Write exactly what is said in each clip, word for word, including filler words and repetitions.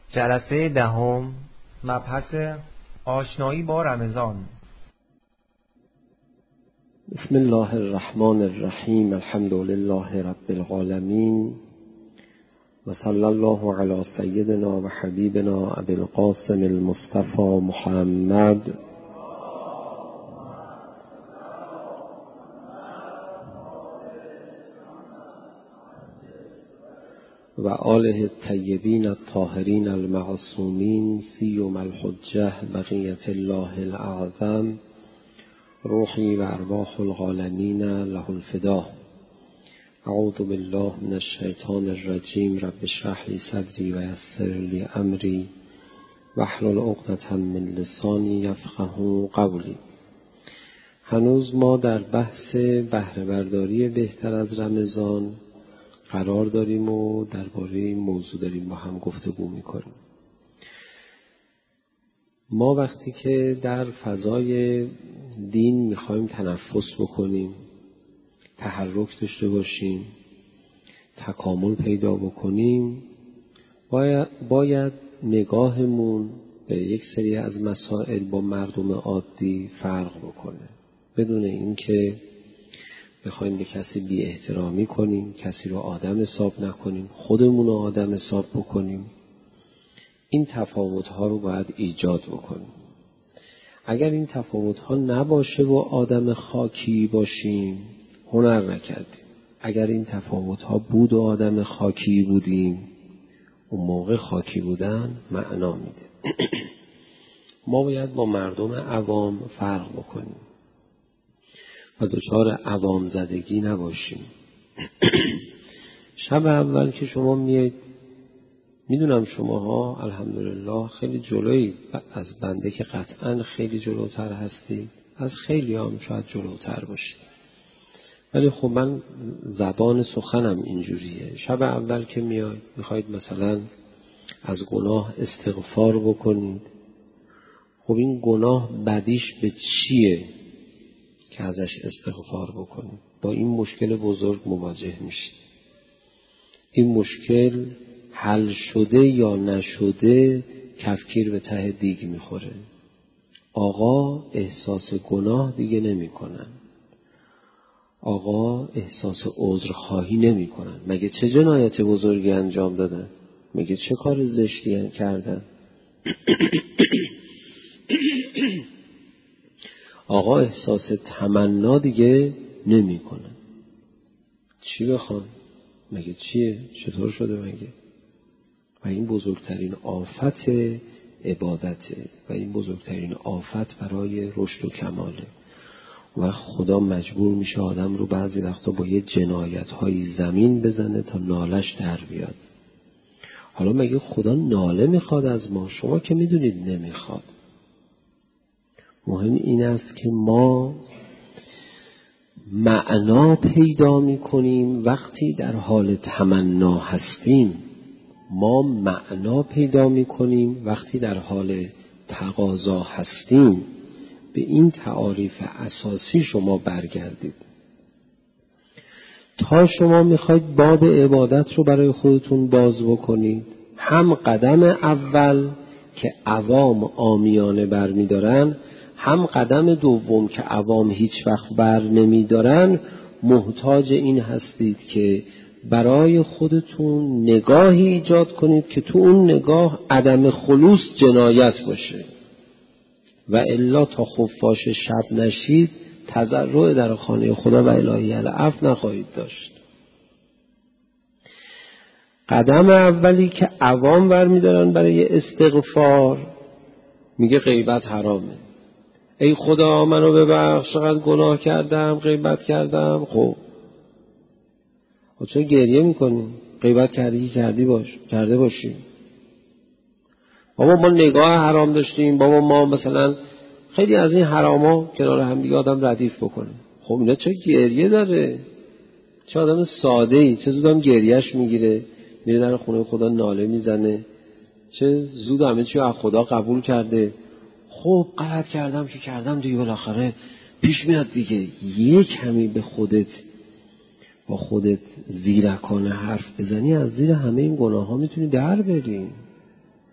جلسه دهم، مبحث آشنایی با رمضان. بسم الله الرحمن الرحیم. الحمد لله رب العالمین و صلی الله علی سیدنا و حبیبنا ابی القاسم المصطفى محمد و آله الطیبین الطاهرین المعصومین سیما الحجة بقیة الله الاعظم روحی و ارواح العالمین له الفدا. اعوذ بالله من الشیطان الرجیم. رب اشرح لی صدری و یسر لی امری واحلل عقدة من لسانی یفقهوا قولی. هنوز ما در بحث بهره برداری بهتر از رمضان قرار داریم و درباره این موضوع داریم با هم گفتگو میکنیم. ما وقتی که در فضای دین میخوایم تنفس بکنیم، تحرک داشته باشیم، تکامل پیدا بکنیم، باید, باید نگاهمون به یک سری از مسائل با مردم عادی فرق بکنه، بدون اینکه بخوایم به کسی بی احترامی کنیم، کسی رو آدم حساب نکنیم، خودمون رو آدم حساب بکنیم. این تفاوت‌ها رو باید ایجاد بکنیم. اگر این تفاوت‌ها نباشه و آدم خاکی باشیم هنر نکردیم. اگر این تفاوت‌ها بود و آدم خاکی بودیم اون موقع خاکی بودن معنا میده. ما باید با مردم عوام فرق بکنیم و دچار عوام زدگی نباشیم. شب اول که شما میایید، میدونم شماها الحمدلله خیلی جلویید از بنده که قطعا خیلی جلوتر هستید، از خیلی هم شاید جلوتر باشید، ولی خب من زبان سخنم اینجوریه. شب اول که میایید میخواید مثلا از گناه استغفار بکنید، خب این گناه بدیش به چیه که ازش استغفار بکنید؟ با این مشکل بزرگ مواجه میشید. این مشکل حل شده یا نشده کفگیر به ته دیگ میخوره. آقا احساس گناه دیگه نمی کنن. آقا احساس عذرخواهی نمی کنن. مگه چه جنایت بزرگی انجام دادن؟ مگه چه کار زشتی کردن؟ آقا احساس تمنا دیگه نمی کنن. چی بخوان؟ مگه چیه؟ چطور شده مگه؟ و این بزرگترین آفت عبادته و این بزرگترین آفت برای رشد و کماله. و خدا مجبور میشه آدم رو بعضی وقتا با یه جنایت های زمین بزنه تا نالش در بیاد. حالا مگه خدا ناله میخواد از ما؟ شما که میدونید نمیخواد. مهم این است که ما معنا پیدا میکنیم وقتی در حال تمنا هستیم. ما معنا پیدا میکنیم وقتی در حال تقاضا هستیم. به این تعاریف اساسی شما برگردید. تا شما میخواید باب عبادت رو برای خودتون باز بکنید، هم قدم اول که عوام عامیانه بر میدارن، هم قدم دوم که عوام هیچ وقت بر نمیدارن، محتاج این هستید که برای خودتون نگاهی ایجاد کنید که تو اون نگاه عدم خلوص جنایت باشه و الا تا خفاش شب نشید تضرع در خانه خدا و الهی العفو نخواهید داشت. قدم اولی که عوام برمیدارن برای استغفار، میگه غیبت حرامه. ای خدا منو ببخش، چقدر گناه کردم، غیبت کردم. خب خب چرا گریه میکنی؟ غیبت کردی که کردی باش کرده باشی. بابا ما نگاه حرام داشتیم، بابا ما مثلا خیلی از این حراما کنار هم دیگه آدم ردیف بکنه. خب اینا چه گریه داره؟ چه آدم ساده ای، چه زودم گریهش میگیره، میره در خونه خدا ناله میزنه، چه زود همه چی از خدا قبول کرده. خب غلط کردم که کردم دیگه، بالاخره پیش میاد دیگه. یک کمی به خودت با خودت زیرکانه حرف بزنی، از زیر همه این گناه ها میتونی در بری.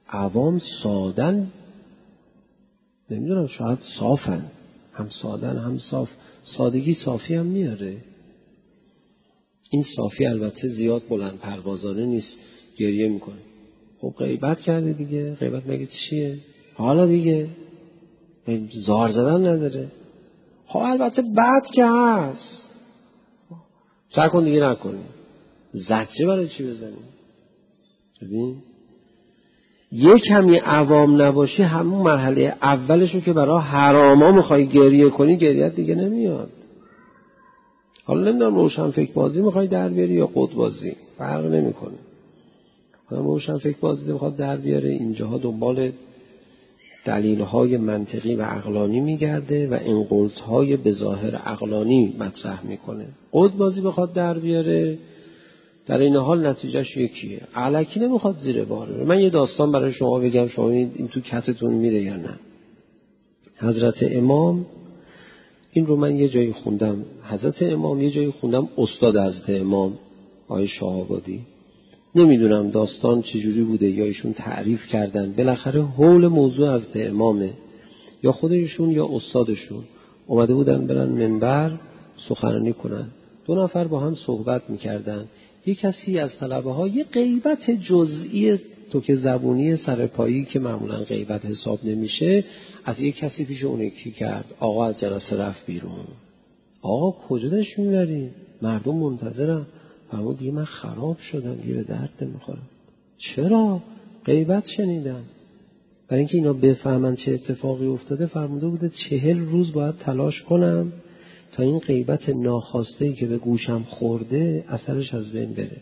عوام سادن، نمیدونم شاید صافن، هم سادن هم صاف. سادگی صافی هم میاره. این صافی البته زیاد بلند پروازانه نیست، گریه میکنه. خب غیبت کرده دیگه. غیبت مگه چیه؟ حالا دیگه زار زدن نداره. خب البته بد که هست، سعی کن دیگه نکنی. زجه برای چی بزنی؟ ببین یه کمی عوام نباشی، همون مرحله اولشو که برای حراما میخوای گریه کنی، گریت دیگه نمیاد. حالا نمیدونم روشن فکر بازی میخوای در بیاری یا قد بازی، فرق نمیکنه. حالا روشن فکر بازی میخواد در بیاره، اینجاها دنبال دلیل‌های منطقی و عقلانی میگرده و انقلت‌های به ظاهر عقلانی مطرح میکنه. قد بازی بخواد در بیاره، در این حال نتیجهش یکیه. الکی نمیخواد زیر بار بره. من یه داستان برای شما بگم، شما این تو کتتون میره یا نه. حضرت امام، این رو من یه جایی خوندم، حضرت امام یه جایی خوندم، استاد حضرت امام آقای شاه‌آبادی، نمیدونم داستان چجوری بوده یا ایشون تعریف کردن، بالاخره حول موضوع حضرت امامه، یا خودشون یا استادشون اومده بودن برن منبر سخنرانی کنن. دو نفر با هم صحبت میکردن. یک کسی از طلبه ها یه غیبت جزئی تو که زبونی سرپایی که معمولا غیبت حساب نمیشه، از یک کسی پیش اون یکی کرد. آقا از جلسه رفت بیرون. آقا کجا داشت میبری؟ مردم منتظرم. فرمود دیگه من خراب شدم، دیگه به درد نمیخورم. چرا؟ غیبت شنیدم. برای اینکه اینا بفهمن چه اتفاقی افتاده، فرموده بوده چهل روز باید تلاش کنم تا این غیبت ناخواسته‌ای که به گوشم خورده اثرش از بین بره.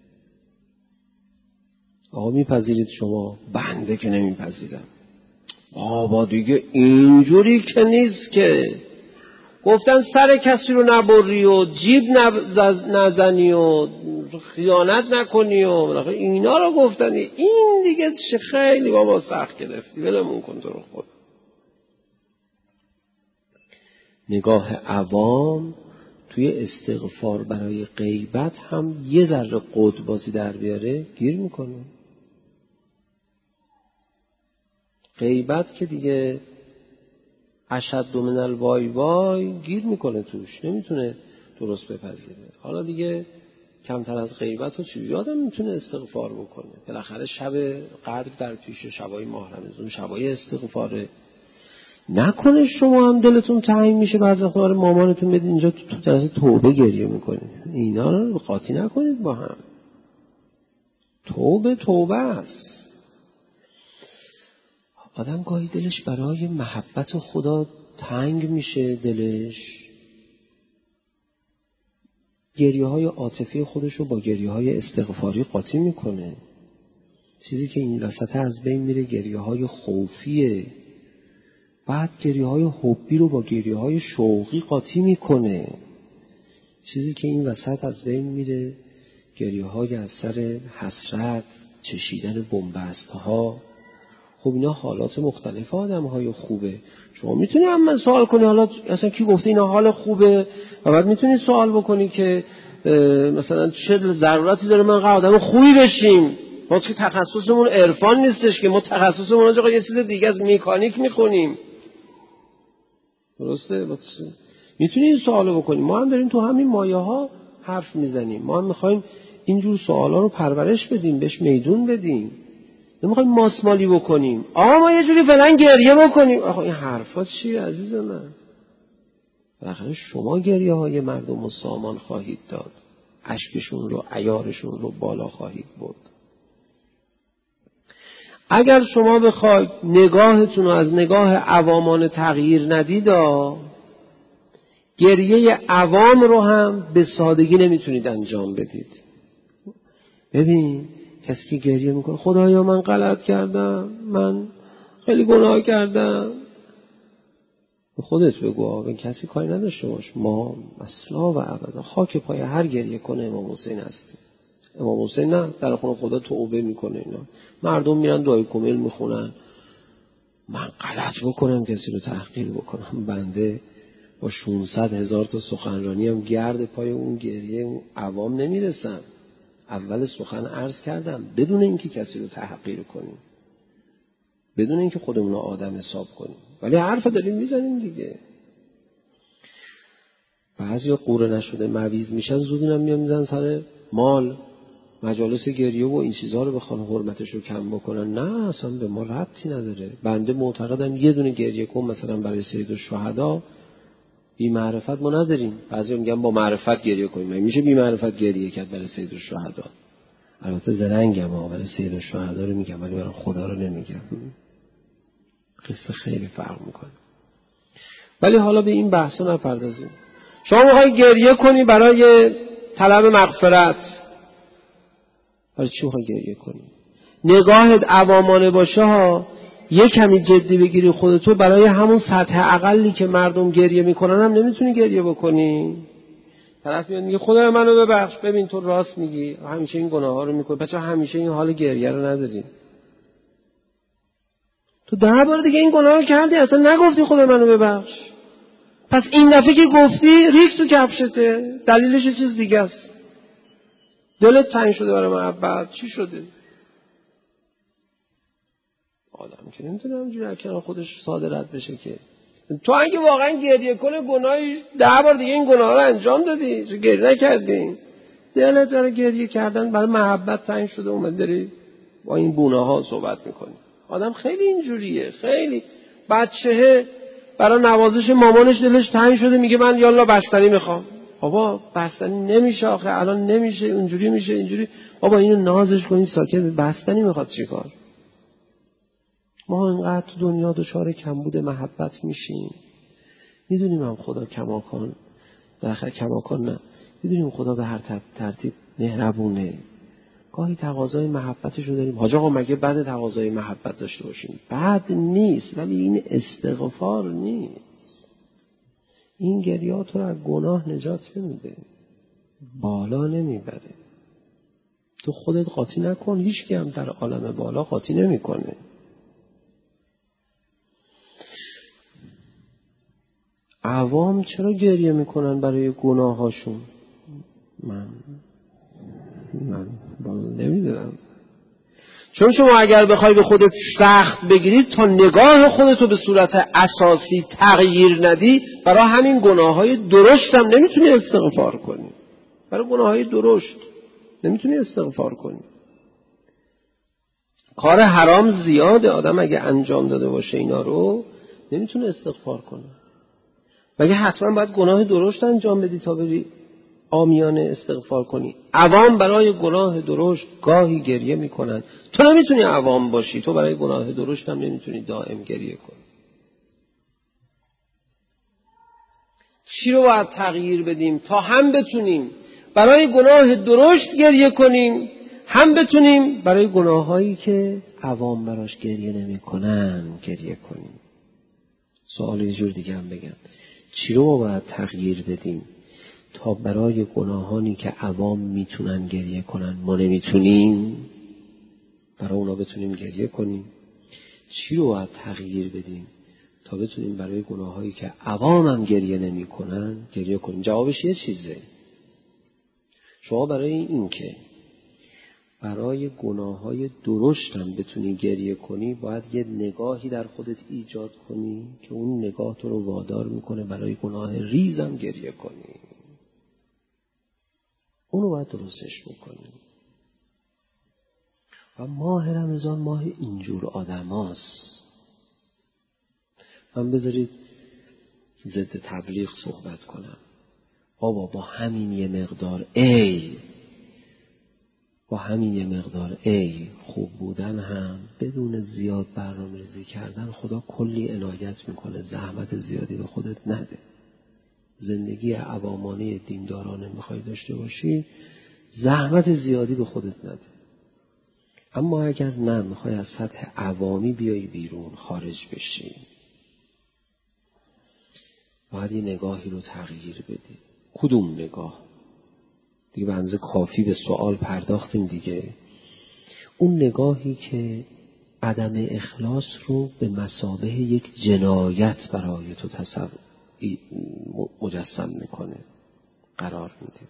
آقا میپذیرید شما؟ بنده که نمیپذیرم. بابا دیگه اینجوری که نیست که. گفتن سر کسی رو نبری و جیب نزنی و خیانت نکنی و اینا رو گفتن. این دیگه چه خیلی بابا سخت گرفتی، ولمون کن تو رو خود. نگاه عوام توی استغفار برای غیبت هم یه ذره قد بازی در بیاره گیر میکنه. غیبت که دیگه اشد من الوای وای گیر میکنه توش، نمیتونه درست بپذیره. حالا دیگه کمتر از غیبت رو چجوری آدم میتونه استغفار بکنه؟ بالاخره شب قدر در پیش، شبای ماه رمضان شبای استغفاره. نکنه شما هم دلتون تنگ میشه بعضی وقتا مامانتون بدین اینجا تو جلسه توبه گریه میکنید. اینا رو قاطی نکنید با هم. توبه توبه است. آدم گاهی دلش برای محبت خدا تنگ میشه، دلش گریه های عاطفی خودش رو با گریه های استغفاری قاطی میکنه. چیزی که این وسط از بین میره گریه های خوفیه. بعد گریه های حبی رو با گریه های شوقی قاطی میکنه. چیزی که این وسط از بین میره گریه های از سر حسرت، چشیدن بنبست ها. خب اینا حالات مختلف آدم های خوبه. شما میتونی هم من سوال کنی حالا اصلا کی گفته اینا حال خوبه، و بعد میتونی سوال بکنی که مثلا چه ضرورتی داره من آدم خوبی بشیم. ما که تخصصمون عرفان نیستش که، ما تخصصمون آنجا یه چیز دیگه از مکانیک میخونیم. درسته؟ میتونی این سوالو بکنی. ما هم داریم تو همین مایه ها حرف میزنیم. ما هم میخوایم اینجور سوالا رو پرورش بدیم، بهش میدون بدیم. نمیخوایم ماسمالی بکنیم. آقا ما یه جوری فلان گریه بکنیم. آقا این حرفا چیه عزیز من؟ بالاخره شما گریه های مردم رو سامان خواهید داد، اشکشون رو، عیارشون رو بالا خواهید برد. اگر شما بخواید نگاهتون رو از نگاه عوامانه تغییر ندید، گریه عوام رو هم به سادگی نمیتونید انجام بدید. ببین کسی که گریه میکنه خدایا من غلط کردم، من خیلی گناه کردم، به خودت بگو، به کسی کاری نداشته باش. ما اصلا و ابدا خاک پای هر گریه کنه امام حسین هستیم. امام حسین نه در خونه خدا توبه میکنه. اینا مردم میرن دعای کمیل میخونن. من غلط بکنم کسی رو تحقیر بکنم، بنده با ششصد هزار تا سخنرانی هم گرد پای اون گریه اون عوام نمیرسم. اول سخن عرض کردم بدون اینکه کسی رو تحقیر کنیم. بدون اینکه خودمون رو آدم حساب کنیم. ولی حرف داریم میزنیم دیگه. بعضیا قوره نشده مویز میشن، زودونم میان میزن سر مال، مجالس گریه و این چیزها رو بخوان حرمتش رو کم بکنن. نه، اصلا به ما ربطی نداره. بنده معتقدم یه دونه گریه کن مثلا برای سید الشهدا، بی معرفت ما نداریم. بعضیا میگن با معرفت گریه کنیم. میشه بی معرفت گریه کرد برای سید الشهدا؟ البته زرنگم ها، برای سید الشهدا رو میگم ولی برای خدا رو نمیگم. قصه خیلی فرق میکنه. ولی حالا به این بحثا نپردازیم. شما میخوای گریه کنی برای طلب مغفرت، برای چی میخوای گریه کنی؟ نگاهت عوامانه باشه ها، یه کمی جدی بگیری خودتو، برای همون سطح اقلی که مردم گریه میکنن هم نمیتونی گریه بکنی. طرف میاد میگه خدای منو ببخش، ببین تو راست میگی، همیشه این گناه ها رو میکنی، بچه همیشه این حال گریه رو نداری. تو ده بار دیگه این گناه رو کردی، اصلا نگفتی خدای منو ببخش. پس این دفعه که گفتی ریخت تو کفشته، دلیلش یه چیز دیگه است. دلت تنگ شده برای محبت، چی شده؟ آدم که نمیتونه همجوری از کنار خودش ساده رد بشه که. تو اگه واقعا گریه کنه گناهی ده بار دیگه این گناه رو انجام دادی، چه گریه نکردی؟ دلت برای گریه کردن برای محبت تنگ شده، اومد داری با این بونه ها صحبت میکنی. آدم خیلی اینجوریه. خیلی بچهه برای نوازش مامانش دلش تنگ شده، میگه من یالا بستنی میخوام. بابا بستنی نمیشه آخه، الان نمیشه، اونجوری میشه اینجوری. بابا اینو نازش کنین ساکت. بستنی میخواد چیکار؟ ما اینقدر تو دنیا دچار کمبود محبت میشیم. میدونیم هم خدا کماکان، بالاخره کماکان نه، میدونیم خدا به هر ترتیب مهربونه. گاهی تقاضای محبتش رو داریم. حاج آقا مگه بعد تقاضای محبت داشته باشیم؟ بد نیست، ولی این استغفار نیست. این گریات رو از گناه نجات نمیده، بالا نمیبره. تو خودت قاطی نکن، هیچ کی هم در عالم بالا قاطی نمیکنه. عوام چرا گریه میکنن برای گناهاشون؟ من من نمیدونم. چون شما اگر بخوای به خودت سخت بگیرید تا نگاه خودتو به صورت اساسی تغییر ندی، برای همین گناههای درشت هم نمیتونی استغفار کنی. برای گناههای درشت نمیتونی استغفار کنی. کار حرام زیاده، آدم اگه انجام داده باشه اینا رو نمیتونه استغفار کنه. مگه حتما باید گناه درشت انجام بدی تا بری عامیانه استغفار کنی؟ عوام برای گناه درشت گاهی گریه میکنن. تو نمیتونی عوام باشی، تو برای گناه درشت هم نمیتونی دائم گریه کنی. چی رو باید تغییر بدیم تا هم بتونیم برای گناه درشت گریه کنیم، هم بتونیم برای گناهایی که عوام براش گریه نمیکنن گریه کنیم؟ سوال یه جور دیگه هم بگم، چی رو باید تغییر بدیم تا برای گناهانی که عوام میتونن گریه کنن ما نمیتونیم، برای اونا بتونیم گریه کنیم؟ چی رو باید تغییر بدیم تا بتونیم برای گناهایی که عوام هم گریه نمی کنن گریه کنیم؟ جوابش یه چیزه. شما برای این که برای گناههای درشت هم بتونی گریه کنی باید یه نگاهی در خودت ایجاد کنی که اون نگاه تو رو وادار میکنه برای گناه ریز هم گریه کنی. اونو باید درستش بکنی. و ماه رمضان ماه اینجور آدم هاست. من بذارید ضد تبلیغ صحبت کنم. بابا با همین یه مقدار ای با همین یه مقدار ای خوب بودن هم بدون زیاد برنامه‌ریزی کردن خدا کلی عنایت میکنه. زحمت زیادی به خودت نده. زندگی عوامانه دیندارانه میخوای داشته باشی، زحمت زیادی به خودت نده. اما اگر نه میخوای از سطح عوامی بیای بیرون، خارج بشی، باید یه نگاهی رو تغییر بدی. کدوم نگاه؟ دیگه به اندازه کافی به سوال پرداختیم دیگه. اون نگاهی که عدم اخلاص رو به مثابه یک جنایت برای تو تصور مجسم میکنه، قرار میده.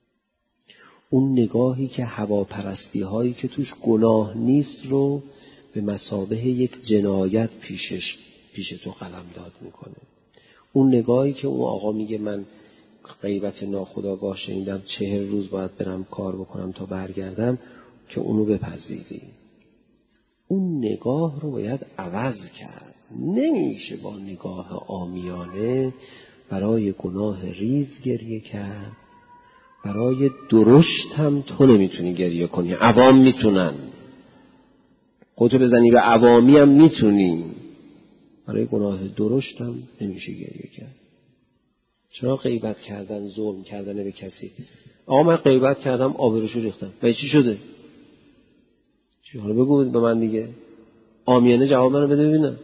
اون نگاهی که هواپرستی هایی که توش گناه نیست رو به مثابه یک جنایت پیشش پیش تو قلمداد میکنه. اون نگاهی که اون آقا میگه من غیبت ناخودآگاه شنیدم، چهل روز باید برم کار بکنم تا برگردم، که اونو بپذیری. اون نگاه رو باید عوض کرد. نمیشه با نگاه عامیانه برای گناه ریز گریه کرد. برای درشت هم تو نمیتونی گریه کنی، عوام میتونن. خودتو بزنی به عوامی هم میتونی. برای گناه درشت هم نمیشه گریه کرد. چرا غیبت کردن، ظلم کردن به کسی؟ آقا من غیبت کردم، آبروشو ریختم، به چی شده؟ چی حالا بگو به من دیگه، عامیانه جواب منو بده ببینم.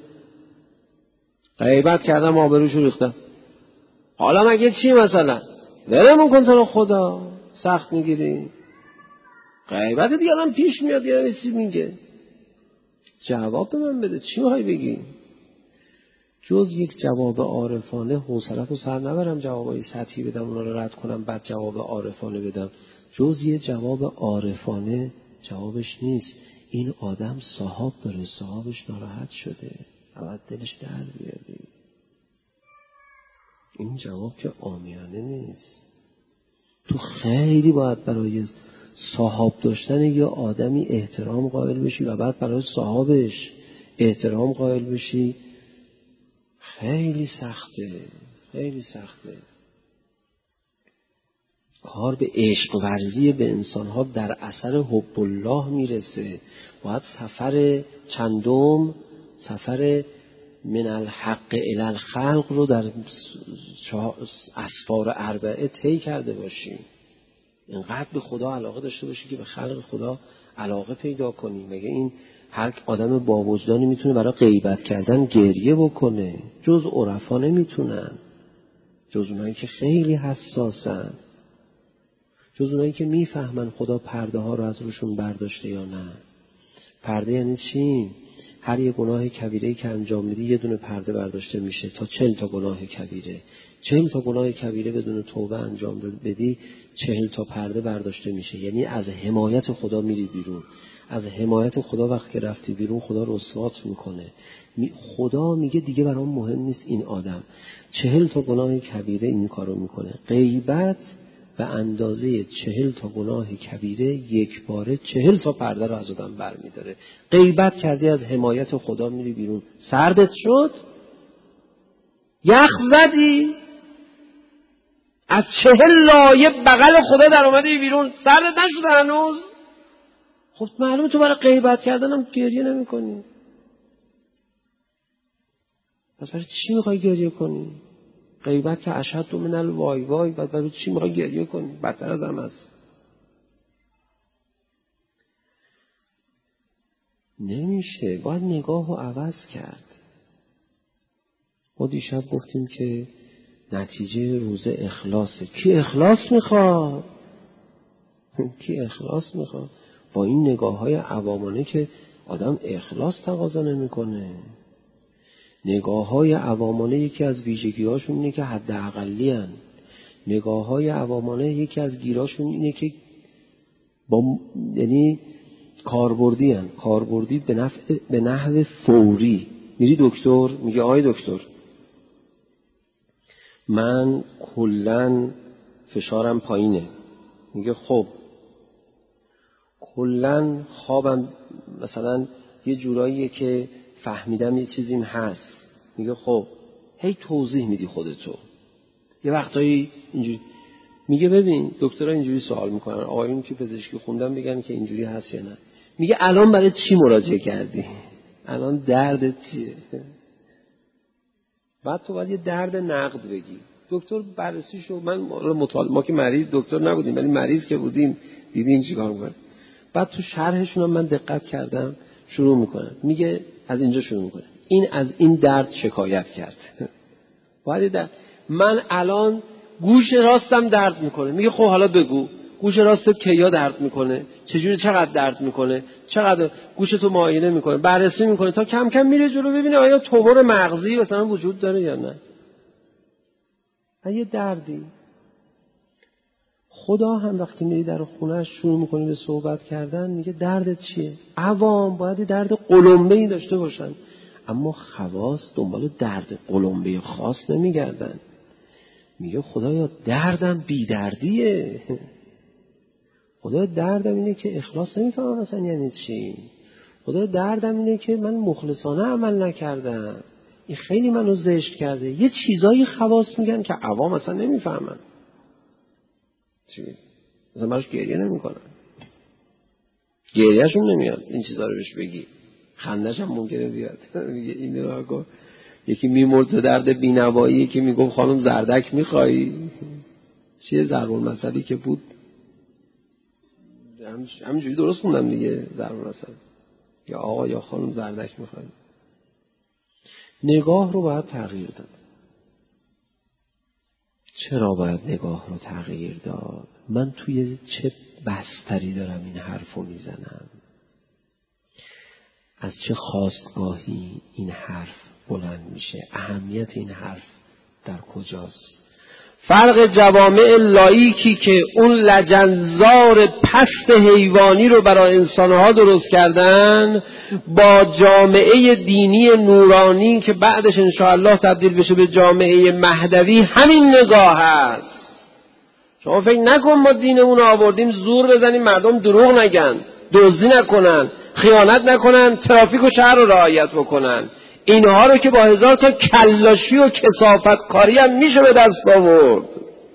غیبت کردم، آبروشو ریختم، حالا مگه چی مثلا؟ ولمون کن تو رو خدا، سخت میگیری. غیبت دیگه الان پیش میاد، یه چیزی میگه. جواب به من بده، چی میخوای بگی؟ جز یک جواب عارفانه حوصله‌تو سر نبرم جوابای سطحی بدم اونا رو رد کنم بعد جواب عارفانه بدم. جز یه جواب عارفانه جوابش نیست. این آدم صاحب داره، صاحبش ناراحت شده، باید دلش در بیاری. این جواب که عامیانه نیست. تو خیلی باید برای صاحب داشتن یه آدمی احترام قائل بشی و بعد برای صاحبش احترام قائل بشی. خیلی سخته، خیلی سخته. کار به عشق ورزی به انسانها در اثر حب الله میرسه. باید سفر چندم، سفر من الحق الی الخلق رو در اسفار اربعه طی کرده باشیم. اینقدر به خدا علاقه داشته باشی که به خلق خدا علاقه پیدا کنی. مگه این هر آدم با وجدانی میتونه برای غیبت کردن گریه بکنه؟ جز عرفا نمیتونن، جز اونایی که خیلی حساسن، جز اونایی که میفهمن خدا پرده ها رو از روشون برداشته یا نه. پرده یعنی چی؟ هر یه گناه کبیره که انجام میدی یه دونه پرده برداشته میشه تا چهل تا گناه کبیره. چهل تا گناه کبیره بدون توبه انجام بدی، چهل تا پرده برداشته میشه. یعنی از حمایت خدا میری بیرون. از حمایت خدا وقتی رفتی بیرون خدا رسوات میکنه. خدا میگه دیگه برام مهم نیست این آدم. چهل تا گناه کبیره این کارو میکنه. غیبت به اندازه چهل تا گناه کبیره یک باره چهل تا پرده رو از آدم برمیداره. غیبت کردی از حمایت خدا میری بیرون. سردت شد، یخ زدی، از چهل لایه بغل خدا در اومدی بیرون، سردت نشد هنوز؟ خب معلومه تو برای غیبت کردنم گریه نمی کنی. پس برای چی میخوای گریه کنی؟ غیبت که اشهد من الوای وای، بعد برای چی میخوای گریه کنی؟ بدتر از هم هست. نمیشه، باید نگاه رو عوض کرد. ما دیشب گفتیم که نتیجه روزه اخلاصه. کی اخلاص میخواد؟ کی اخلاص میخواد؟ با این نگاه های عوامانه که آدم اخلاص تقاضا نمیکنه. نگاه های عوامانه یکی از ویژگی هاشون اینه که حد اقلی هن. نگاه های عوامانه یکی از گیراشون اینه که با یعنی کاربردی هن. کاربردی به نفع به نحو فوری. میری دکتر میگه آی دکتر من کلن فشارم پایینه. میگه خب کلن خوابم مثلا یه جوراییه که فهمیدم یه چیزی هست. میگه خب هی توضیح میدی خودتو. یه وقتایی اینجوری میگه ببین دکترها اینجوری سوال میکنن، آقایون که پزشکی خوندن بگن که اینجوری هست یا نه. میگه الان برای چی مراجعه کردی؟ الان دردت چیه؟ بعد تو باید یه درد نقد بگی. دکتر بررسی شو. من مطالعه ما که مریض دکتر نبودیم ولی مریض که بودیم دیدیم چیکار میکنن. بعد تو شرحشون هم من دقت کردم شروع میکنن. میگه از اینجا شروع میکنه. این از این درد شکایت کرد. باید درد. من الان گوش راستم درد میکنه. میگه خب حالا بگو گوش راستت کیا درد میکنه؟ چجوری چقدر درد میکنه؟ چقدر گوشتو معاینه میکنه؟ بررسی میکنه تا کم کم میره جلو ببینه آیا تومور مغزی مثلا وجود داره یا نه. یه دردی. خدا هم وقتی میری در خونهش شروع میکنی به صحبت کردن میگه دردت چیه؟ عوام باید درد قلمبه‌ای داشته باشن، اما خواص دنبال درد قلمبه خاص نمیگردن. میگه خدایا دردم بی دردیه، خدایا دردم اینه که اخلاص نمیفهمم مثلا یعنی چی، خدایا دردم اینه که من مخلصانه عمل نکردم، این خیلی منو زشت کرده. یه چیزایی خواص میگن که عوام اصلا نمیفهمن. چی؟ مثلا براش گریه نمیکنن، گریهشون نمیاد این چیزا رو بهش بگی، خندش هم ممکنه بیاد. میگه اینو آقا یکی میمرد درد بینوایی، یکی میگفت خانم زردک میخوایی، چیه ضرب المثلی که بود همینجوری درست خوندم دیگه، ضرب المثل یا آقا یا خانم زردک میخوایی. نگاه رو باید تغییر داد. چرا باید نگاه رو تغییر داد؟ من توی چه بستری دارم این حرف رو میزنم؟ از چه خواستگاهی این حرف بلند میشه؟ اهمیت این حرف در کجاست؟ فرق جوامع لاییکی که اون لجنزار پست حیوانی رو برای انسانها درست کردن با جامعه دینی نورانی که بعدش انشاءالله تبدیل بشه به جامعه مهدوی همین نگاه هست. شما فکر نکن ما دینمون رو آوردیم زور بزنیم مردم دروغ نگن، دزدی نکنن، خیانت نکنن، ترافیک و شهر رو رعایت بکنن. اینها رو که با هزار تا کلاشی و کثافت کاری هم میشه به دست آورد.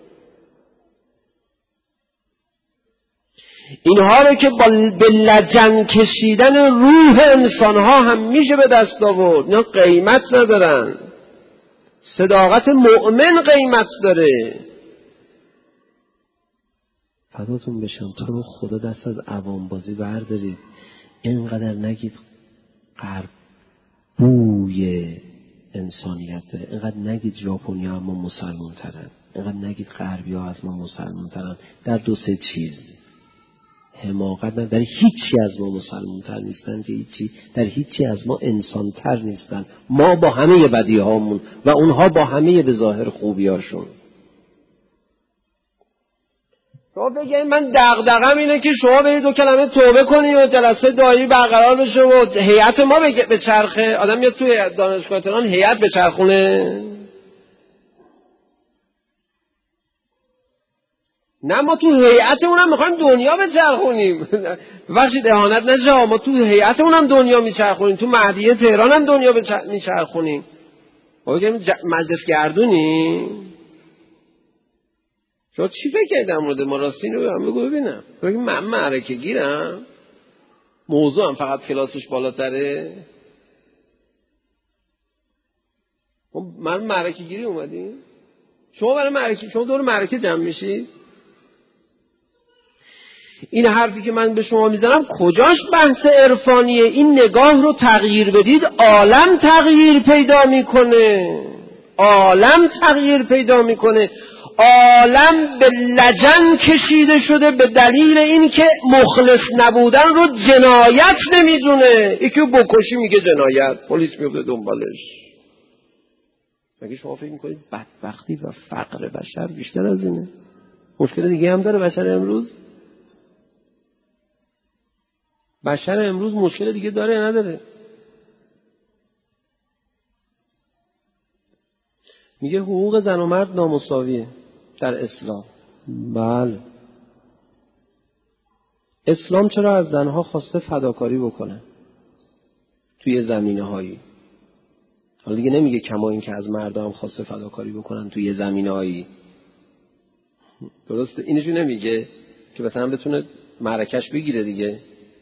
اینها رو که با به لجن کشیدن روح انسانها هم میشه به دست آورد. اینا قیمت ندارن. صداقت مؤمن قیمت داره. فداتون بشم تو رو خدا دست از عوام بازی بردارید. اینقدر نگید غرب بوی انسانیت داره، اینقدر نگید ژاپنیا اما مسلمان ترن، اینقدر نگید غربی ها از ما مسلمان ترن. در دو سه چیز حماقت نداره. در هیچی از ما مسلمان تر نیستن که هیچی، در هیچی از ما انسان تر نیستن. ما با همه بدی هامون و اونها با همه به ظاهر خوبی هاشون. شما بگید من دغدغه‌م اینه که شما برید دو کلمه توبه کنید و جلسه دایی برقرار بشه و هیئت ما به چرخه. آدم میاد توی دانشگاه تهران هیئت به چرخونه. نه ما تو هیئتمون هم میخوایم دنیا به چرخونیم. بخشید اهانت نشه، ما تو هیئتمون هم دنیا میچرخونیم، تو مهدیه تهران هم دنیا میچرخونیم. بگیم ج... مجلس گردونی شما چی فکر کردی در مورد ما؟ راستی اینو بهم بگو ببینم. بگیم من معرکه گیرم، موضوع هم فقط کلاسش بالاتره. من معرکه گیری اومدیم؟ شما برای معرکه، شما دور معرکه جمع میشید؟ این حرفی که من به شما میزنم کجاش بحث عرفانیه؟ این نگاه رو تغییر بدید عالم تغییر پیدا میکنه. عالم تغییر پیدا میکنه. عالم به لجن کشیده شده به دلیل این که مخلص نبودن رو جنایت نمیدونه. یکی رو بکشی میگه جنایت، پلیس میفته دنبالش. مگه شما فکر میکنید بدبختی و فقر بشر بیشتر از اینه؟ مشکل دیگه هم داره بشر امروز؟ بشر امروز مشکل دیگه داره نداره؟ میگه حقوق زن و مرد نامساویه در اسلام. بله. اسلام چرا از زنها خواسته فداکاری بکنه توی زمینه هایی؟ حالا دیگه نمیگه کما این که از مرد هم خواسته فداکاری بکنن توی زمینه هایی. درسته؟ اینشو نمیگه که مثلا بتونه معرکش بگیره دیگه.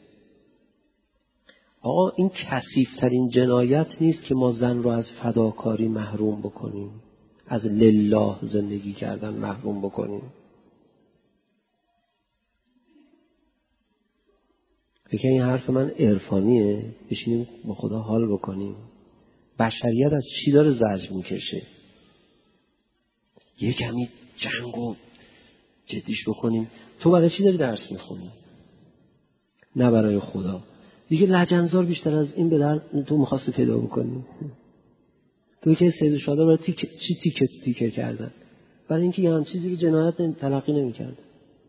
آقا این کثیف‌ترین جنایت نیست که ما زن رو از فداکاری محروم بکنیم، از لله زندگی کردن محروم بکنیم. فکر این حرف من عرفانیه؟ بشینیم با خدا حال بکنیم. بشریت از چی داره زجر میکشه؟ یه کمی جنگو جدیش بکنیم. تو برای چی داری درس میخونی؟ نه برای خدا. دیگه لجنزار بیشتر از این به در تو میخواستی پیدا بکنی؟ تو که سید شاده برای تیک چی تیکه تیکه کردن؟ برای اینکه یه هم چیزی رو جنایت تلقی نمی‌کرد.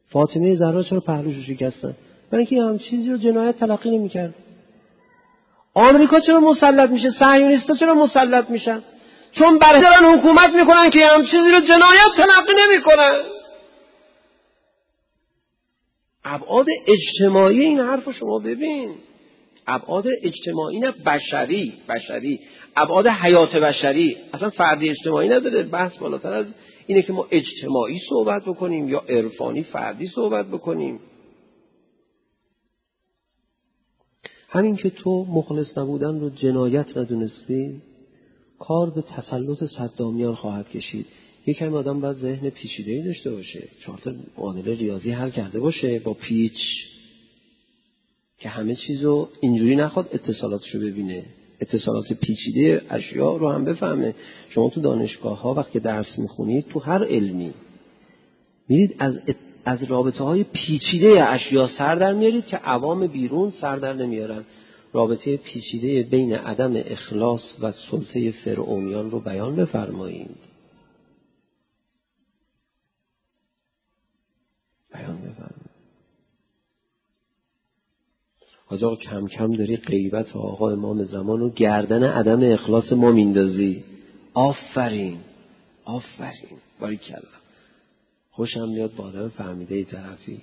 فاطمه زهرا چرا پهلوشو شکستن؟ برای اینکه هم چیزی رو جنایت تلقی نمی‌کرد. آمریکا چرا مسلط میشه؟ صهیونیست‌ها چرا مسلط میشن؟ چون برای دارن حکومت میکنن که هم چیزی رو جنایت تلقی نمیکنن. ابعاد اجتماعی این حرف شما ببین، ابعاد اجتماعی نه بشری، بشری ابعاد حیات بشری، اصلا فردی اجتماعی نداره. بحث بالاتر از اینه که ما اجتماعی صحبت بکنیم یا عرفانی فردی صحبت بکنیم. همین که تو مخلص نبودن رو جنایت ندونستی، کار به تسلط صدامیان خواهد کشید. یک کمی آدم باید ذهن پیچیده‌ای داشته باشه، چهار تا معادله ریاضی حل کرده باشه با پیچ، که همه چیزو اینجوری نخواد اتصالاتشو ببینه، اتصالات پیچیده اشیاء رو هم بفهمه. شما تو دانشگاه ها وقتی درس میخونید، تو هر علمی میرید از از رابطه های پیچیده اشیاء سر در میارید که عوام بیرون سر در نمیارن. رابطه پیچیده بین عدم اخلاص و سلطه فرعونیان رو بیان بفرمایید. بیان بفرمایید. آقا کم کم داری غیبت آقا امام زمان و گردن عدم اخلاص ما میندازی. آفرین آفرین باریکلا. خوشم میاد با آدم فهمیده ای طرفی.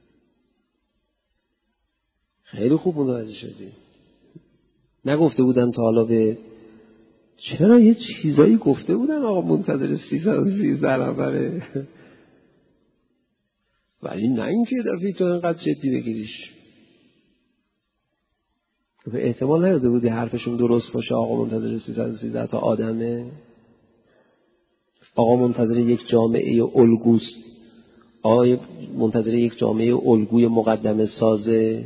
خیلی خوب متوجه شدی. نگفته بودن تا حالا به چرا یه چیزایی گفته بودن آقا منتظر سیصد و سیزده نفره، ولی نه اینکه دفعی تو اینقدر جدی بگیریش. به احتمال نداده بودی حرفشون درست باشه آقا منتظر سیصد و سیزده تا آدمه؟ آقا منتظر یک جامعه الگوست، آقا منتظر یک جامعه الگوی مقدمه سازه.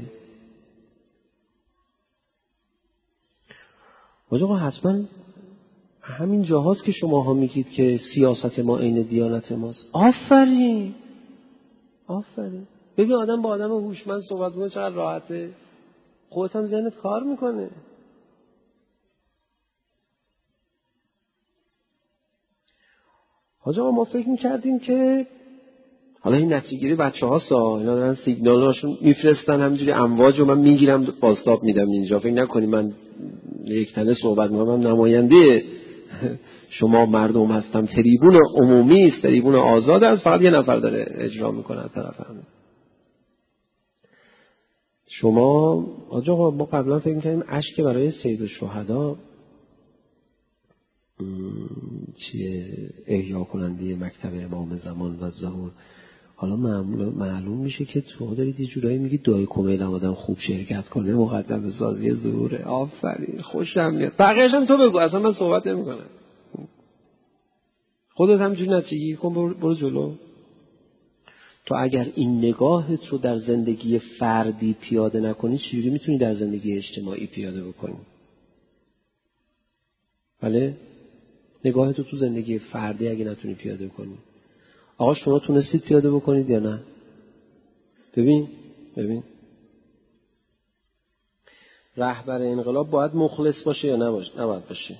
آقا حتما همین جاهاست که شماها میگید که سیاست ما عین دیانت ماست. آفرین آفرین. ببین آدم با آدم هوشمند صحبت کنه چقدر راحته. خودت هم ذهنت کار میکنه. حاجا ما فکر میکردیم که حالا این نتیجه‌گیری بچه‌هاست، اینا دارن سیگنالاشون میفرستن همینجوری امواج رو من میگیرم بازتاب میدم اینجا. فکر نکنی من یک تنه صحبت میکنم، من نماینده شما مردم هستم. تریبون عمومی است، تریبون آزاد است، فقط یه نفر داره اجرا میکنه از طرف همه شما. آقا ما قبلا فکر میکنیم اشک برای سید الشهدا چیه احیا کننده مکتب امام زمان و ظهور. حالا معلوم میشه که تو دارید یه جورایی میگی دعای کمیل هم آدم خوب شرکت کنه مقدم سازی ظهوره. آفرین خوشم میاد. بقیه‌اش هم تو بگو، اصلا من صحبت نمیکنم. خودت همینجوری نتیجه کن، برو جلو. تو اگر این نگاهت رو در زندگی فردی پیاده نکنی چجوری میتونی در زندگی اجتماعی پیاده بکنی؟ بله؟ نگاهت رو تو زندگی فردی اگه نتونی پیاده کنی. آقا شما تونستید پیاده بکنید یا نه؟ ببین ببین رهبر انقلاب باید مخلص باشه یا نباشه؟ نباید باشه.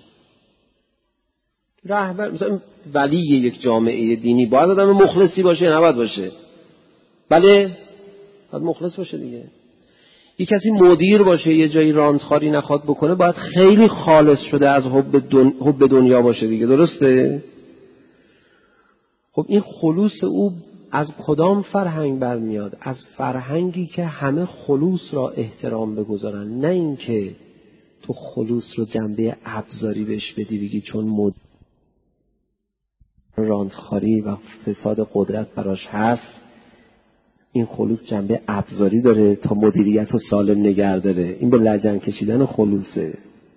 رهبر مثلا ولی یک جامعه دینی باید آدم مخلصی باشه یا نباید باشه؟ بله باید مخلص باشه دیگه. یک کسی مدیر باشه یه جایی راندخاری نخواد بکنه باید خیلی خالص شده از حب دن... حب دنیا باشه دیگه. درسته؟ خب این خلوص او از کدام فرهنگ برمیاد؟ از فرهنگی که همه خلوص را احترام بگذارن، نه اینکه تو خلوص رو جنبه ابزاری بهش بدی بگی چون مد راندخاری و فساد قدرت براش هست این خلوص جنبه ابزاری داره تا مدیریت رو سالم نگه داره. این به لجن کشیدن خلوصه.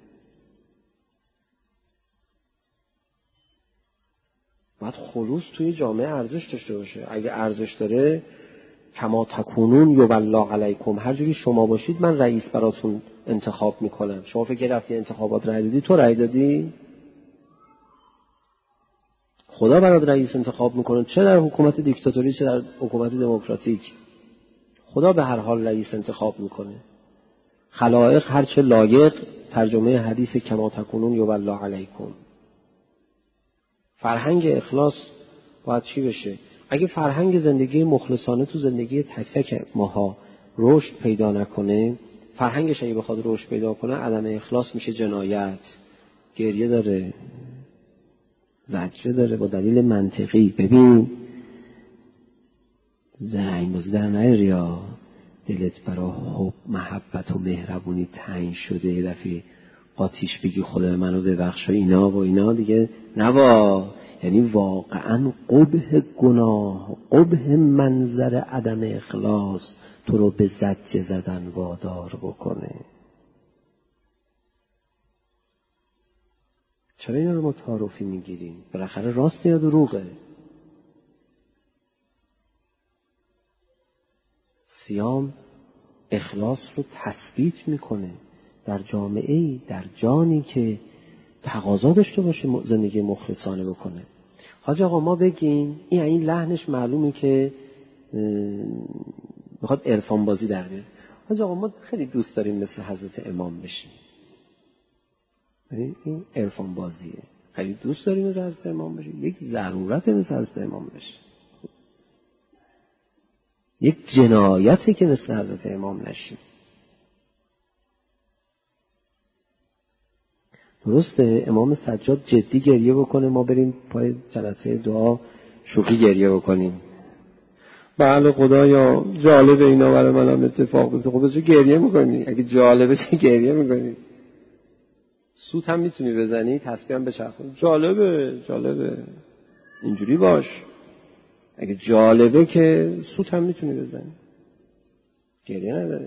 باید خلوص توی جامعه ارزش داشته باشه. اگه ارزش داره کما تکونون یولا علیکم، هر جوری شما باشید من رئیس براتون انتخاب میکنم. شما فکر رفتی انتخابات رأی دادی؟ تو رأی دادی؟ خدا برات رئیس انتخاب میکنه، چه در حکومت دیکتاتوری چه در حکومت دموکراتیک. خدا به هر حال رئیس انتخاب میکنه. خلائق هر چه لایق، ترجمه حدیث کما تکونون یولا علیکم. فرهنگ اخلاص باید چی بشه؟ اگه فرهنگ زندگی مخلصانه تو زندگی تک تک ماها رشد پیدا نکنه، فرهنگش اگه بخواد رشد پیدا کنه، عدم اخلاص میشه جنایت، گریه داره، زجر داره با دلیل منطقی. ببین زنگ بازی در نیاری یا دلت برای حب محبت و مهربونی تنگ شده، یه دفعه آتیش بگی خدا منو ببخش و اینا و اینا دیگه نوا. یعنی واقعا قبح گناه، قبح منظر عدم اخلاص تو رو به زجر زدن وادار بکنه. چرا اینا رو ما تعارفی میگیریم؟ بالاخره راست یا دروغه؟ صیام اخلاص رو تثبیت میکنه در جامعه‌ای، در جانی که تقاضا داشته باشه زندگی مخلصانه بکنه. حاج آقا ما بگیم این این لحنش معلومه که میخواد عرفان بازی در بیاره. حاج آقا ما خیلی دوست داریم مثل حضرت امام بشیم. این عرفان بازیه. خیلی دوست داریم مثل حضرت امام بشیم. یک ضرورت مثل حضرت امام بشیم. یک جنایتی که مثل حضرت امام نشیم. درسته امام سجاد جدی گریه بکنه، ما بریم پای جلسه دعا شوخی گریه بکنیم. بله خدایا جالبه اینا برای منم اتفاق بیفته. خب چه گریه میکنی؟ اگه جالبه چه گریه میکنی؟ سوت هم میتونی بزنی، تسبیح هم بچرخونی. جالبه جالبه اینجوری باش. اگه جالبه که سوت هم میتونی بزنی، گریه نداره.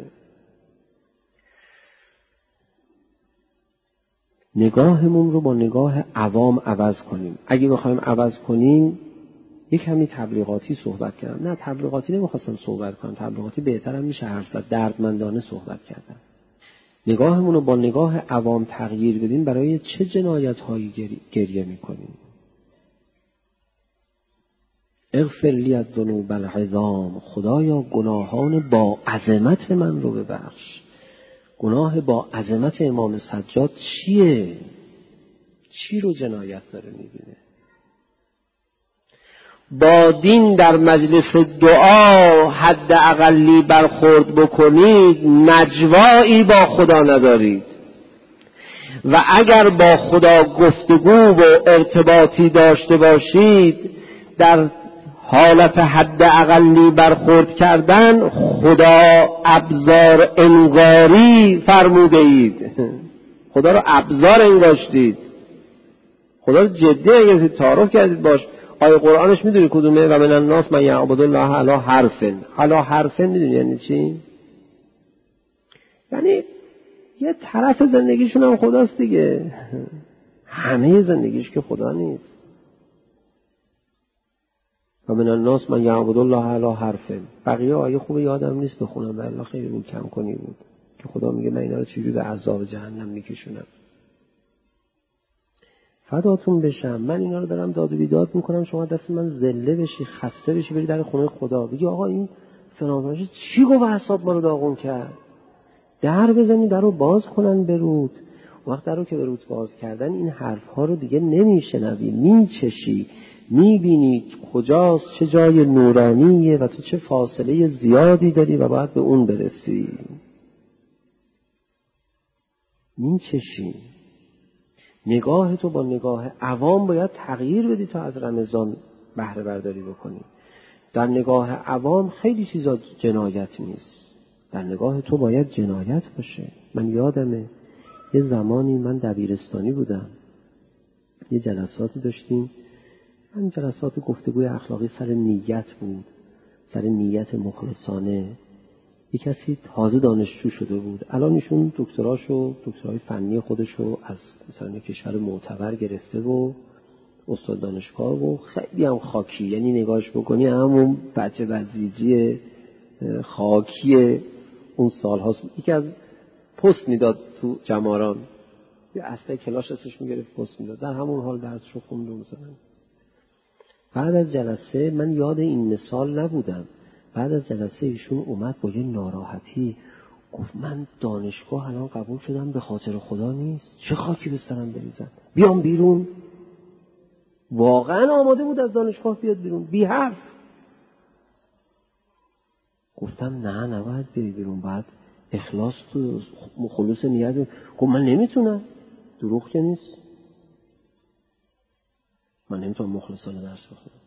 نگاهمون رو با نگاه عوام عوض کنیم. اگه بخوایم عوض کنیم یک کمی تبلیغاتی صحبت کردم. نه تبلیغاتی نمیخواستم صحبت کنم، تبلیغاتی بهترم میشه حرف زد، دردمندانه صحبت کردم. نگاهمون رو با نگاه عوام تغییر بدیم. برای چه جنایت هایی گری... گریه میکنیم؟ اغفر لی الذنوب العظام، خدایا گناهان با عظمت من رو ببخش. گناه با عظمت امام سجاد چیه؟ چی رو جنایت داره میبینه؟ با دین در مجلس دعا حد اقلی برخورد بکنید، نجوایی با خدا ندارید. و اگر با خدا گفتگو و ارتباطی داشته باشید، در حالت حد اقلی برخورد کردن خدا ابزار انگاری فرموده اید. خدا رو ابزار انگاشتید. خدا رو جدی اگه تعارف کردید باش. آیه قرآنش میدونی کدومه؟ و من الناس من یعبد الله علی حرف. علی حرف میدونی یعنی چی؟ یعنی یه طرف زندگیشون هم خداست دیگه. همه زندگیش که خدا نیست. و من الناس من یعبد الله علی حرف. بقیه آیه خوب یادم نیست بخونم، والله خیلی رو کم کنی بود که خدا میگه من اینا رو چجوری به عذاب جهنم میکشونم. فداتون بشم، من اینا رو دارم داد و بیداد میکنم، شما دست من ذله بشی، خسته بشی، بری در خونه خدا بگی آقا این فلان چی گفت اعصاب ما رو داغون کرد. در بزنی در رو باز کنن برود. وقت در رو که برود باز کردن این حرف ها رو دیگه نمیشنوی، میچشی، میبینی کجاست، چه جای نورانیه و تو چه فاصله زیادی داری و باید به اون برسی. میچشی. نگاه تو با نگاه عوام باید تغییر بدی تا از رمضان بهره برداری بکنی. در نگاه عوام خیلی چیزا جنایت نیست، در نگاه تو باید جنایت باشه. من یادمه یه زمانی من دبیرستانی بودم، یه جلساتی داشتیم، من جلسات گفتگوی اخلاقی سر نیت بود، سر نیت مخلصانه. یک کسی تازه دانشجو شده بود، الان ایشون دکتراشو دکترای فنی خودشو از مثلا کشور معتبر گرفته و استاد دانشگاه و خیلی هم خاکی، یعنی نگاهش بکنی همون بچه بزیجی خاکی اون سال هاست. یکی از پست میداد تو جماران، یه اصلا کلاش ازش میگرفت پست میداد، در همون حال درسشو خوند مثلا. بعد از جلسه من یاد این مثال نبودم، بعد از جلسه ایشون اومد با یه ناراحتی گفت من دانشگاه الان قبول شدم به خاطر خدا نیست، چه خاکی به سرم بریزم، بیام بیرون. واقعا آماده بود از دانشگاه بیاد بیرون، بی حرف. گفتم نه نباید بری بیرون، باید اخلاص تو خلوص نیت. گفت من نمیتونم. دروغ که نیست، من نمیتونم مخلصانه درس بخونم.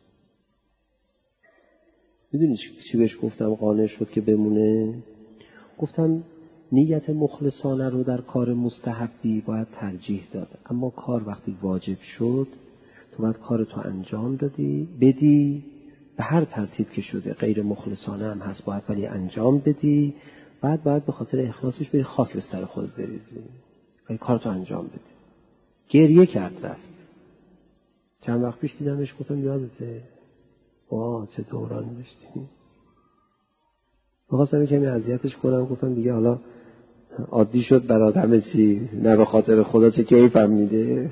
میدونی چی بهش گفتم قانع شد که بمونه؟ گفتم نیت مخلصانه رو در کار مستحبی باید ترجیح داد، اما کار وقتی واجب شد تو باید کارتو انجام دادی بدی به هر ترتیب که شده. غیر مخلصانه هم هست باید ولی انجام بدی، بعد باید به خاطر اخلاصش بری خاک به سر خودت بریزی، ولی کارتو انجام بدی. گریه کرد رفت. چند وقت پیش دیدمش گفتم یادته؟ واه چه دورانی داشتیم. بخواستم کمی اذیتش کنم، گفتم دیگه حالا عادی شد برات همه چی، نه به خاطر خدا چه کیفم میده.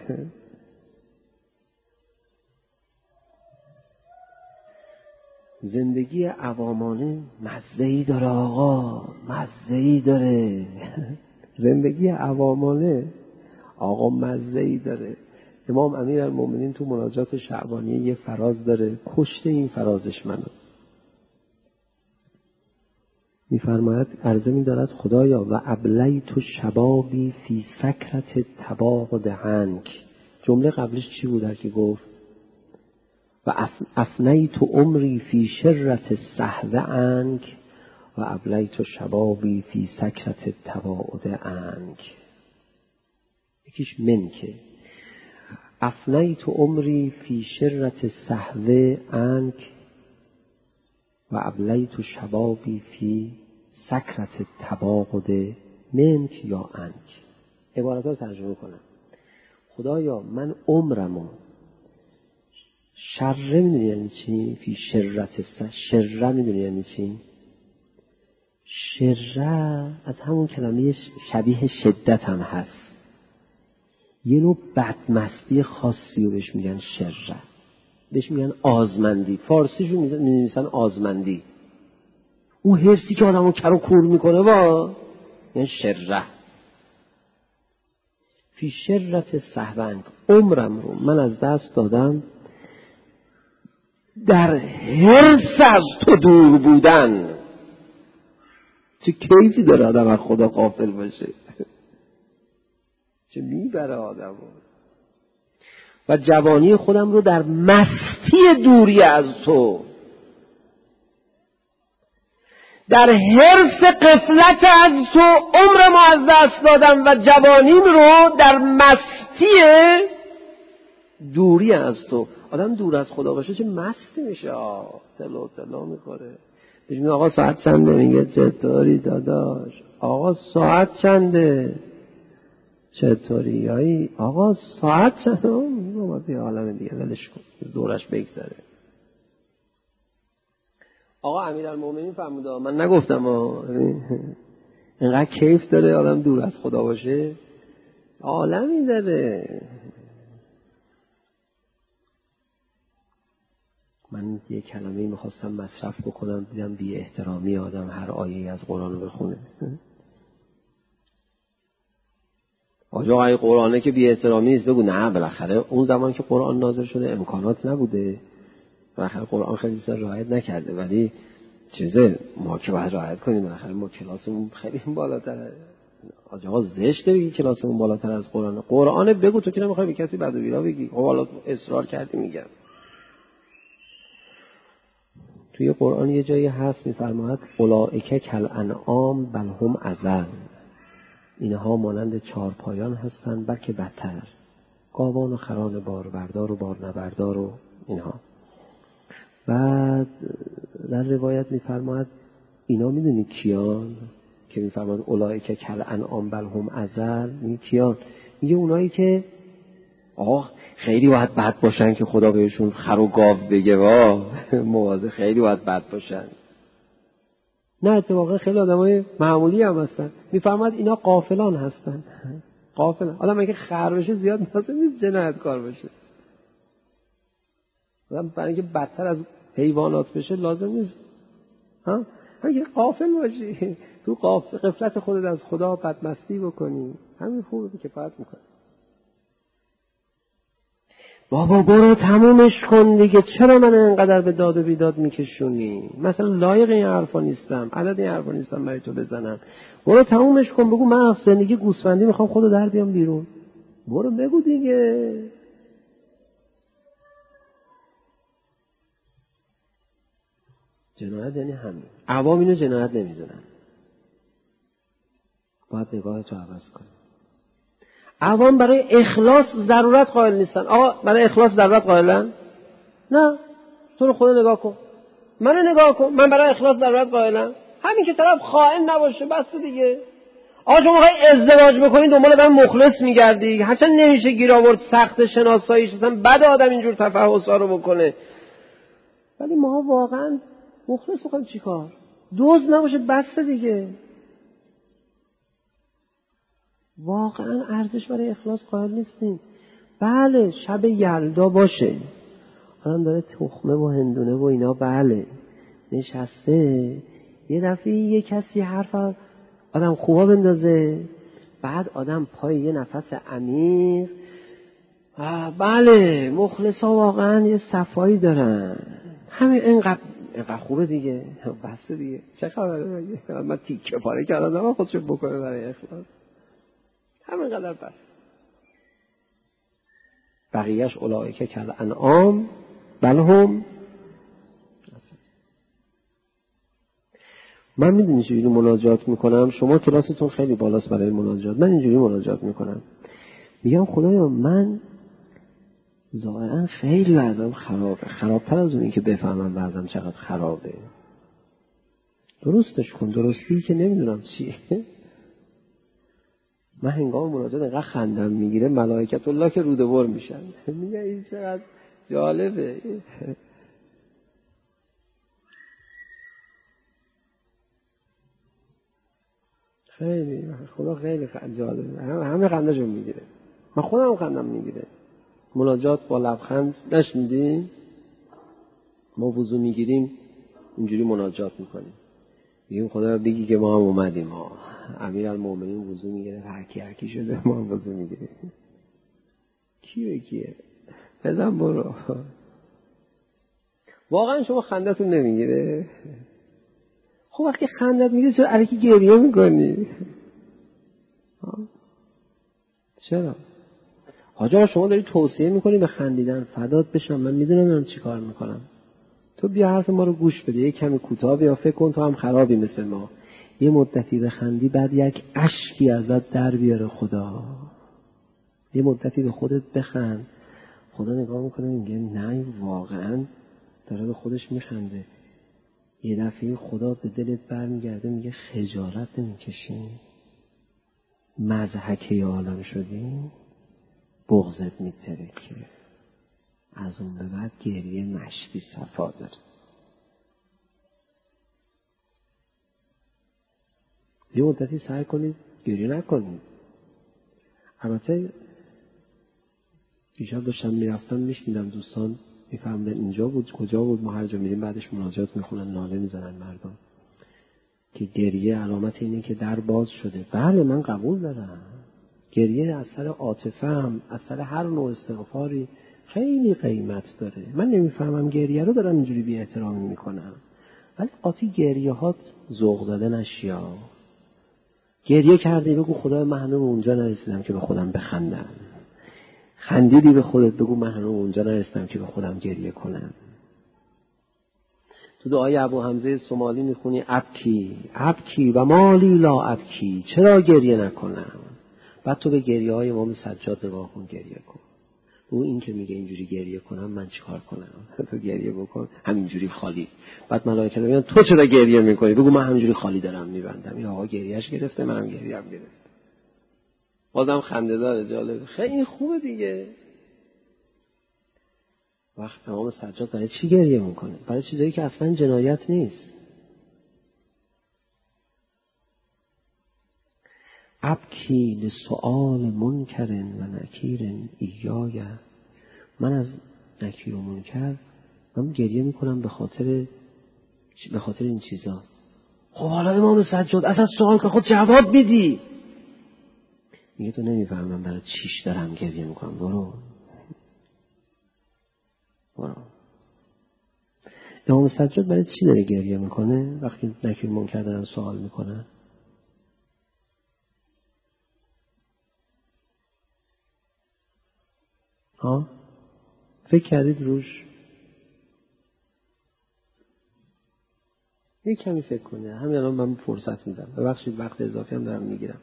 زندگی عوامانه مزه‌ای داره آقا، مزه‌ای داره. زندگی عوامانه آقا مزه‌ای داره. امام امیرالمومنین تو مناجات شعبانیه یه فراز داره، کشته این فرازش منو. میفرماید عرضه می‌دارد خدایا و ابلیت شبابی فی سکرت تباعد عنک. جمله قبلش چی بود که گفت؟ و افنیت عمری فی شرت السهو عنک و ابلیت شبابی فی سکرت تباعد عنک. یکیش منکه افنیت عمری فی شرت السهو عنک و ابلیت شبابی فی سکرت تباعد منک یا عنک. عبارتها رو ترجمه کنم. خدایا من عمرمو شره میدونی یعنی چی؟ فی شرت شره میدونی یعنی چی؟ شره از همون کلمه شبیه شدت هم هست، یه نوع بدمستی خاصی رو بهش میگن شره، بهش میگن آزمندی. فارسیشو می‌نویسن آزمندی. اون حسی که آدمو کر و کور میکنه با یعنی شره. فی شرت سهونک، عمرم رو من از دست دادم در حرص از تو دور بودن. چه کیفی داره آدم از خدا غافل باشه، چه میبره آدم. و جوانی خودم رو در مستی دوری از تو، در حرص غفلت از تو عمرم رو از دست دادم و جوانیم رو در مستی دوری از تو. آدم دور از خدا باشه چه مستی میشه، تلو تلو میخوره. بهش میگه آقا ساعت چنده؟ میگه چطوری داداش؟ آقا ساعت چنده؟ چطوری یایی؟ آقا ساعت چنده؟ میگه یه عالم دیگه ولش کن، دورش بگذره. آقا امیرالمومنین فرموده، من نگفتم ها، اینقدر کیف داره آدم دور از خدا باشه، عالمی داره. من یه کلمه‌ای میخواستم مصرف بکنم، دیدم بی احترامی آدم هر آیه‌ای از قرآن رو بخونه. آجا آیه قرآنه که بی احترامی نیست، بگو نه بالاخره اون زمان که قرآن نازل شده امکانات نبوده، بالاخره قرآن خیلی چیزا رعایت نکرده، ولی چیزه ما که باید رعایت کنیم، بالاخره ما کلاسمون خیلی بالاتره. آجا زشته بگی کلاسمون بالاتر از قرآن. قرآن بگو، تو که نمیخوای به کسی بد و بیرا بگی. خب حالا اصرار کردی میگم. توی قرآن یه جایی هست میفرماید اولئک کالانعام بل هم اضل. اینها مانند چارپایان هستند بلکه بدتر، گاوان و خران بار بردار و بار نبردار و اینها. بعد در روایت میفرماید اینا میدونی کیان که میفرماید اولئک کالانعام بل هم اضل؟ میگه کیان؟ میگه اونایی که آه خیلی باید بد باشن که خدا بهشون خر و گاو بگه، وا مواظب، خیلی باید بد باشن. نه اتفاقا خیلی آدمای معمولی هم هستن. میفرماید اینا غافلان هستن. غافلان. آدم اگه خر بشه زیاد لازم نیست جنایتکار بشه. آدم برای اینکه بدتر از حیوانات بشه لازم نیست ها اگه غافل باشی، تو غفلت خودت از خدا بدمستی بکنی، همین خوبه که کفایت میکنه. بابا برو تمومش کن دیگه، چرا من اینقدر به داد و بیداد میکشونی؟ مثلا لایق این حرفا نیستم، عدد این حرفا نیستم برای تو بزنم. برو تمومش کن، بگو من از زندگی گوسفندی میخوام خودو در بیام بیرون. برو بگو دیگه. جنایت یعنی همین. عوام اینو جنایت نمیدونن. باید نگاه تو عوض کنی. عوام برای اخلاص ضرورت قائل نیستن. آقا برای اخلاص ضرورت قائلن؟ نه. تو رو خدا نگاه کن، منو نگاه کن، من برای اخلاص ضرورت قائلم؟ همین که طرف خائن نباشه بس دیگه. آقا شما میخوای ازدواج بکنی دنبال آدم مخلص میگردی، هرچند نمیشه گیر آورد سخت شناساییش، اصلا بد آدم اینجور تفحصا رو بکنه، ولی ما واقعا مخلص میخوایم چیکار؟ دوز نباشه بس دیگه. واقعا ارزش برای اخلاص قائل نیستیم. بله شب یلدا باشه، آدم داره تخمه و هندونه و اینا، بله نشسته، یه دفعه یه کسی حرف آدم خوبا بندازه، بعد آدم پای یه نفس عمیق، بله مخلصا واقعا یه صفایی دارن، همین اینقدر اینقدر خوبه دیگه، بس دیگه، چه خبره دیگه، من تیکه پاره کردم آدم خودشو بکنه برای اخلاص، همین قدر بس. بقیهش اولئک کالانعام بل هم. من میدونی چجوری مناجات میکنم؟ شما کلاستون خیلی بالاست برای مناجات، من اینجوری مناجات میکنم، میگم خدایا من ظاهرا خیلی وضعم خرابه، خرابتر از اونی که بفهمم وضعم چقدر خرابه، درستش کن. درستی که نمیدونم چیه. من هنگام مناجات اینقدر خندم میگیره، ملائکت الله که روده بر میشن، میگه این چقدر جالبه. خیلی خدا خیلی جالبه، همه خندشون میگیره، من خودم خندم میگیره. مناجات با لبخند نشنیدین؟ ما وضو میگیریم اینجوری مناجات میکنیم، میگیم خدا بگی که ما هم اومدیم، ما امیرالمومنین وضو میگیره، هر کی هر کی شده ما هم وضو میگیریم. کی به کیه؟ بزن برو. واقعا شما خندتون نمیگیره؟ خب وقتی خندت میگیره چرا الکی گریه میکنی؟ چرا؟ حاجا شما داری توصیه میکنی به خندیدن، فدات بشم، من میدونم من چی کار میکنم، تو بیا حرف ما رو گوش بده، یه کمی کوتاه بیا، فکر کن تو هم خرابی مثل ما، یه مدتی بخندی بعد یک اشکی ازت در بیاره خدا، یه مدتی به خودت بخند، خدا نگاه میکنه میگه نه واقعا داره به خودش میخنده، یه دفعه خدا به دلت برمیگرده میگه خجالت نمیکشی؟ مضحکه عالم شدی؟ بغضت میترکه، از اون به بعد گریه مشتی صفا داره. یه مدتی سعی کنید گریه نکنید. البته دیشب داشتم میرفتم میشنیدم دوستان میفهمدن اینجا بود کجا بود، ما هر جا میریم بعدش مناجات میخونن، ناله میزنن مردم که گریه علامت اینه که در باز شده. بله من قبول دارم، گریه از سر عاطفه هم از سر هر نوع استغفاری خیلی قیمت داره. من نمیفهمم گریه رو دارم اینجوری بی احترامی میکنم، ولی قاطی گریه هات ذوق زده نشیا. گریه کردی بگو خدا من هنوز اونجا نرسیدم که به خودم بخندم، خندیدی به خودت بگو من هنوز اونجا نرسیدم که به خودم گریه کنم. تو دعای ابو حمزه سومالی میخونی ابکی ابکی و مالی لا ابکی، چرا گریه نکنم؟ بعد تو به گریه های امام سجاد نگاه کن، گریه کن. او این که میگه اینجوری گریه کنم من چیکار کنم؟ تو گریه بکن همینجوری خالی. بعد ملائکه میگن تو چرا گریه میکنی؟ بگو من همینجوری خالی دارم میبندم. این آقا گریهش گرفته منم گریه‌ام گرفته. بازم خنده داره، جالب، خیلی خوبه دیگه. وقت امام سجاد برای چی گریه میکنه؟ برای چیزایی که اصلا جنایت نیست. ابکی لسؤال منکر و نکیر ایای، من از نکیر و منکر من گریه میکنم به خاطر به خاطر این چیزا. خب حالا امام سجاد اصلا سوال که خود جواب میدی، میگه تو نمیفهمم برای چیش دارم گریه میکنم. برو برو. امام سجاد برای چی داره گریه میکنه وقتی نکیر منکر دارن سوال میکنن؟ ها؟ فکر کردید روش؟ یک کمی فکر کنه. همین الان من فرصت میدم. ببخشید وقت اضافی هم دارم میگیرم.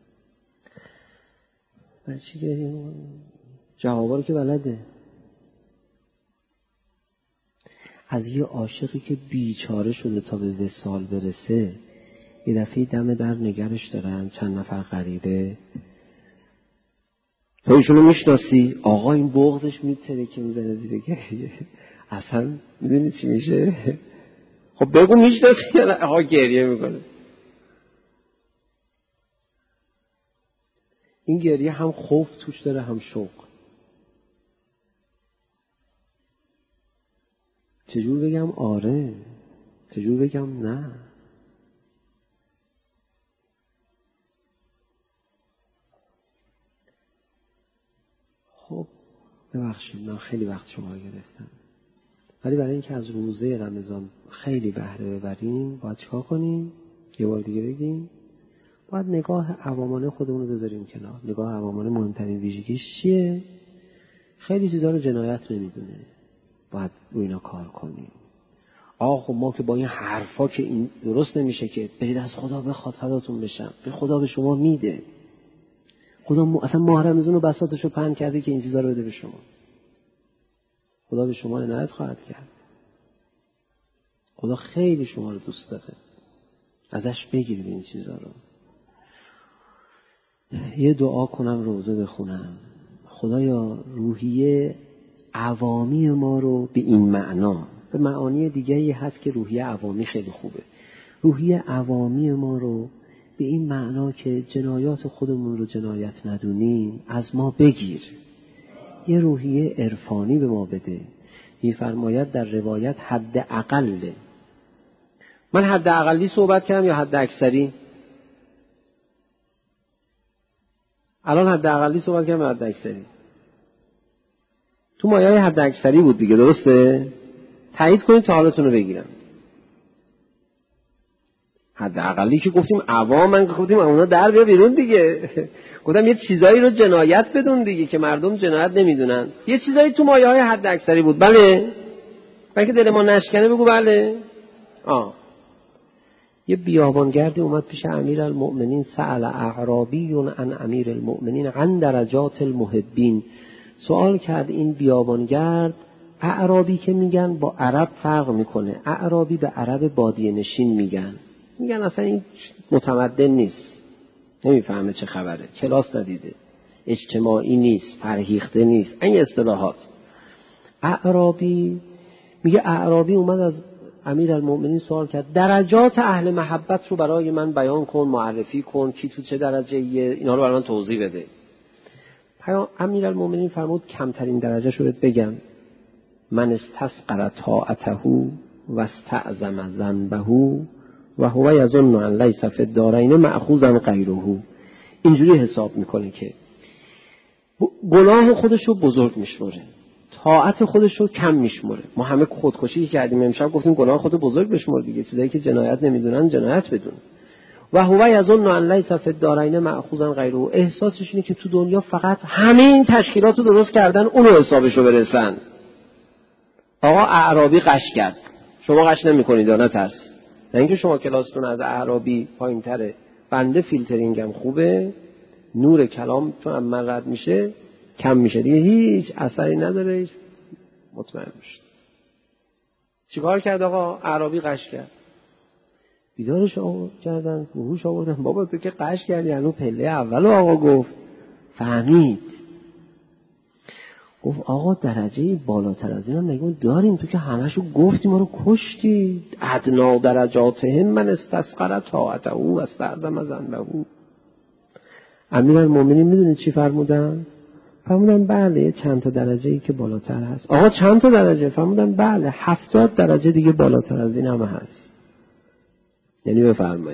برای چی گریه میکنه؟ جوابا رو که بلده. از یه عاشقی که بیچاره شده تا به وصال برسه، یه دفعه دم در نگرش دارن چند نفر غریبه. تو ایشونو میشناسی؟ آقا این بغضش میتره که میزنه زیر گریه. اصلا میدونی چی میشه؟ خب بگو میشناسی یا نه؟ آقا گریه میکنه. این گریه هم خوف توش داره هم شوق. چجور بگم آره، چجور بگم نه؟ خب ببخشید من خیلی وقت شما رو گرفتم، ولی برای اینکه از روزه رمضان خیلی بهره ببریم باید چیکار کنیم؟ یه بار دیگه بگیم. باید نگاه عوامانه خودمون رو بذاریم کنار. نگاه عوامانه مهمترین ویژگیش چیه؟ خیلی چیزا رو جنایت نمیدونه. باید روی اینا کار کنیم. آقا خب ما که با این حرفا که این درست نمیشه که برید از خدا بخواد فداتون بشم. به خدا به شما میده. خدا م... اصلا ماه رمضان رو بساطش رو پهن کرده که این چیزا رو بده به شما. خدا به شما عنایت خواهد کرد. خدا خیلی شما رو دوست داره. ازش بگیرید این چیزا رو. یه دعا کنم روزه بخونم. خدایا روحیه عوامی ما رو به این معنا، به معانی دیگه‌ای هست که روحیه عوامی خیلی خوبه. روحیه عوامی ما رو به این معنا که جنایات خودمون رو جنایت ندونیم از ما بگیر. یه روحیه عرفانی به ما بده. می‌فرماید در روایت حد اقله. من حد اقلی صحبت کردم یا حد اکثری؟ الان حد اقلی صحبت کردم یا حد اکثری؟ تو مایه حد اکثری بود دیگه، درسته؟ تایید کنید تا حالتون رو بگیرم. حد اقلی که گفتیم عوام، من که گفتیم اونا در بیا بیرون دیگه. گفتم یه چیزایی رو جنایت بدون دیگه که مردم جنایت نمیدونن. یه چیزایی تو مایه های حد اکثری بود. بله؟ بلکه دل ما نشکنه بگو بله. آه. یه بیابانگردی اومد پیش امیر المؤمنین، سأل اعرابی عن امیر المؤمنین عن درجات المحبین. سوال کرد این بیابانگرد. اعرابی که میگن با عرب فرق میکنه. اعرابی به عرب بادیه نشین میگن. میگن اصلا این متمدن نیست، نمیفهمه چه خبره، کلاس ندیده، اجتماعی نیست، فرهیخته نیست، این اصطلاحات. اعرابی میگه اعرابی اومد از امیر المؤمنین سوال کرد درجات اهل محبت رو برای من بیان کن، معرفی کن، کی تو چه درجه ایه، اینا رو برای من توضیح بده. امیر المؤمنین فرمود کمترین درجه شو بگم، من استسقر طاعته و استعظم ذنبه و هو یظن ان لیس فی الدارین مأخوذا غیره. اینجوری حساب میکنه که گناه خودش رو بزرگ میشمره، طاعت خودش رو کم میشمره. ما همه خودکشی کردیم امشب، گفتیم گناه خودت بزرگ بشمر دیگه. چیزایی که جنایت نمیدونن جنایت بدون. و هو یظن ان لیس فی الدارین مأخوذا غیره. احساسش اینه که تو دنیا فقط همین تشکیلات رو درست کردن اونو حسابشو برسن. آقا اعرابی قش کرد، شما قش نمی‌کنید یا نه ترس؟ نه اینکه شما کلاستون از اعرابی پایین‌تره. بنده فیلترینگم خوبه، نور کلام چون از من رد میشه کم میشه دیگه، هیچ اثری نداره، مطمئن باشید. چیکار کرد آقا؟ اعرابی قش کرد. بیدارش آقا کردن، روحش آوردن. بابا تو که قش کردی، هنوز پله اولو آقا گفت. فهمید. گفت آقا درجه بالاتر از اینم نگون داریم، تو که همشو گفتی ما رو کشتی. ادنا درجاتهم من استسقر طاعته و استعظم ذنبه. امیر المؤمنین میدونید چی فرمودن؟ فرمودن بله چند تا درجه ای که بالاتر هست. آقا چند تا درجه؟ فرمودن بله هفتاد درجه دیگه بالاتر از این هم هست. یعنی بفرمایید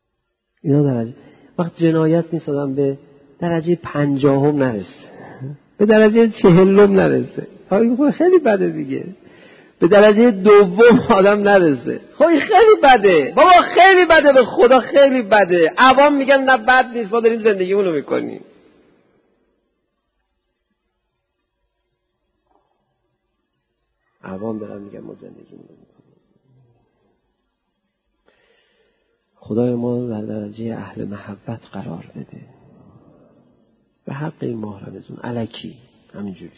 اینا درجه. وقت جنایت نیست آدم به درجه پنجاهم نرسه، به درجه چهلم نرسه. خب خیلی بده دیگه. به درجه دوم آدم نرسه. خب خیلی بده بابا، خیلی بده، به خدا خیلی بده. عوام میگن نه بد نیست، ما داریم زندگیمونو میکنیم. عوام دارن میگن ما زندگیمونو میکنیم. خدای ما در درجه اهل محبت قرار بده به حق این ماه رمضان. الکی همینجوری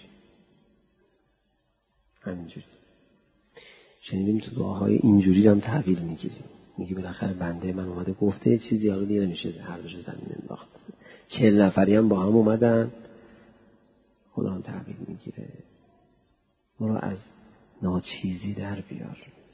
همینجوری شنیدیم تو دعاهای اینجوری هم تحویل میگیریم. میگی بالاخره بنده من اومده گفته چیزی، حالا دیگه نمیشه هر دوش زمین انداخت. چهل نفری هم با هم اومدن، خدا هم تحویل میگیره. ما رو از ناچیزی در بیار.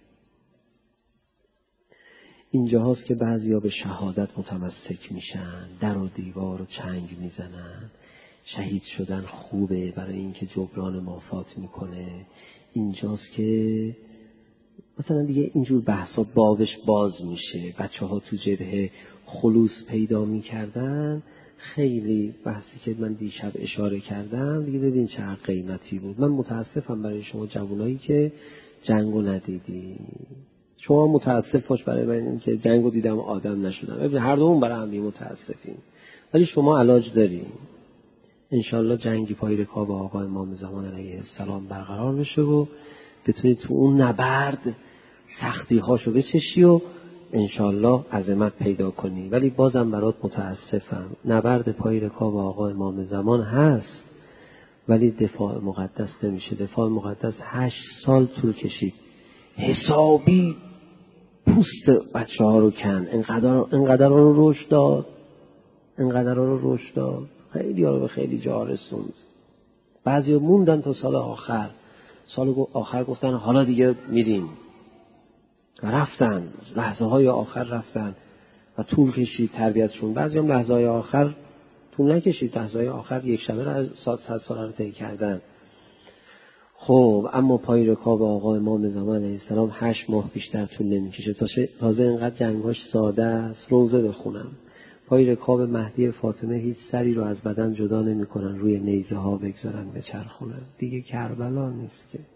اینجا هاست که بعضیا به شهادت متمسک میشن، در و دیوار و چنگ میزنن. شهید شدن خوبه برای اینکه جبران مافات میکنه. اینجاست که مثلا دیگه اینجور بحثا بابش باز میشه. بچه ها تو جبهه خلوص پیدا میکردن. خیلی بحثی که من دیشب اشاره کردم دیگه ببین چه قیمتی بود. من متاسفم برای شما جوانایی که جنگو ندیدی. شما متاسف باش برای من این که جنگو دیدم آدم نشدم. ببین هر دومون برای هم دیگه متاسفیم، ولی شما علاج دارین. انشالله جنگی پای رکاب آقا امام زمان علیه السلام برقرار بشه و بتونی تو اون نبرد سختی هاشو بچشی و انشالله عظمت پیدا کنی. ولی بازم برات متاسفم، نبرد پای رکاب آقا امام زمان هست ولی دفاع مقدس نمیشه. دفاع مقدس هشت سال طول کشید، حسابی پوست بچه ها رو کن، انقدر انقدر رو رشد داد انقدر رو رشد داد خیلی ها رو به خیلی جا رسوند. بعضی ها موندن تا سال آخر. سال آخر گفتن حالا دیگه میریم و رفتن. لحظه های آخر رفتن و طول کشید تربیتشون. بعضی هم لحظه های آخر طول نکشید، لحظه های آخر یک شبه را صد سال رو طی کردن. خب اما پای رکاب آقا امام زمان علیه السلام هشت ماه بیشتر طول نمیکشه. تازه اینقدر جنگاش ساده است. روزه بخونم. پای رکاب مهدی فاطمه هیچ سری رو از بدن جدا نمی کنن، روی نیزه ها بگذارن بچرخونن. دیگه کربلا نیست که.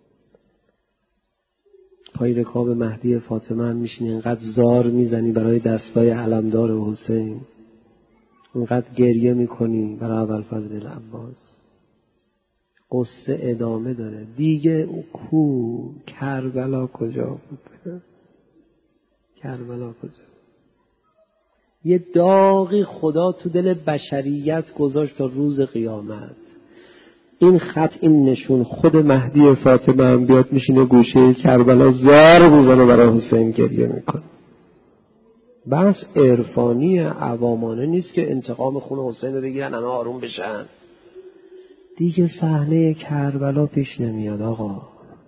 پای رکاب مهدی فاطمه هم میشینی اینقدر زار میزنی برای دستای علمدار حسین، اینقدر گریه میکنی برای ابوالفضل العباس. قصه ادامه داره دیگه. کو کربلا کجا بود؟ کربلا کجا؟ یه داغی خدا تو دل بشریت گذاشت تا روز قیامت. این خط، این نشون، خود مهدی فاطمه هم بیاد میشینه گوشه کربلا زار میزنه برای حسین گریه میکنه. بس عرفانی عوامانه نیست که انتقام خون حسین رو بگیرن همه آروم بشن. دیگه صحنه کربلا پیش نمیاد آقا.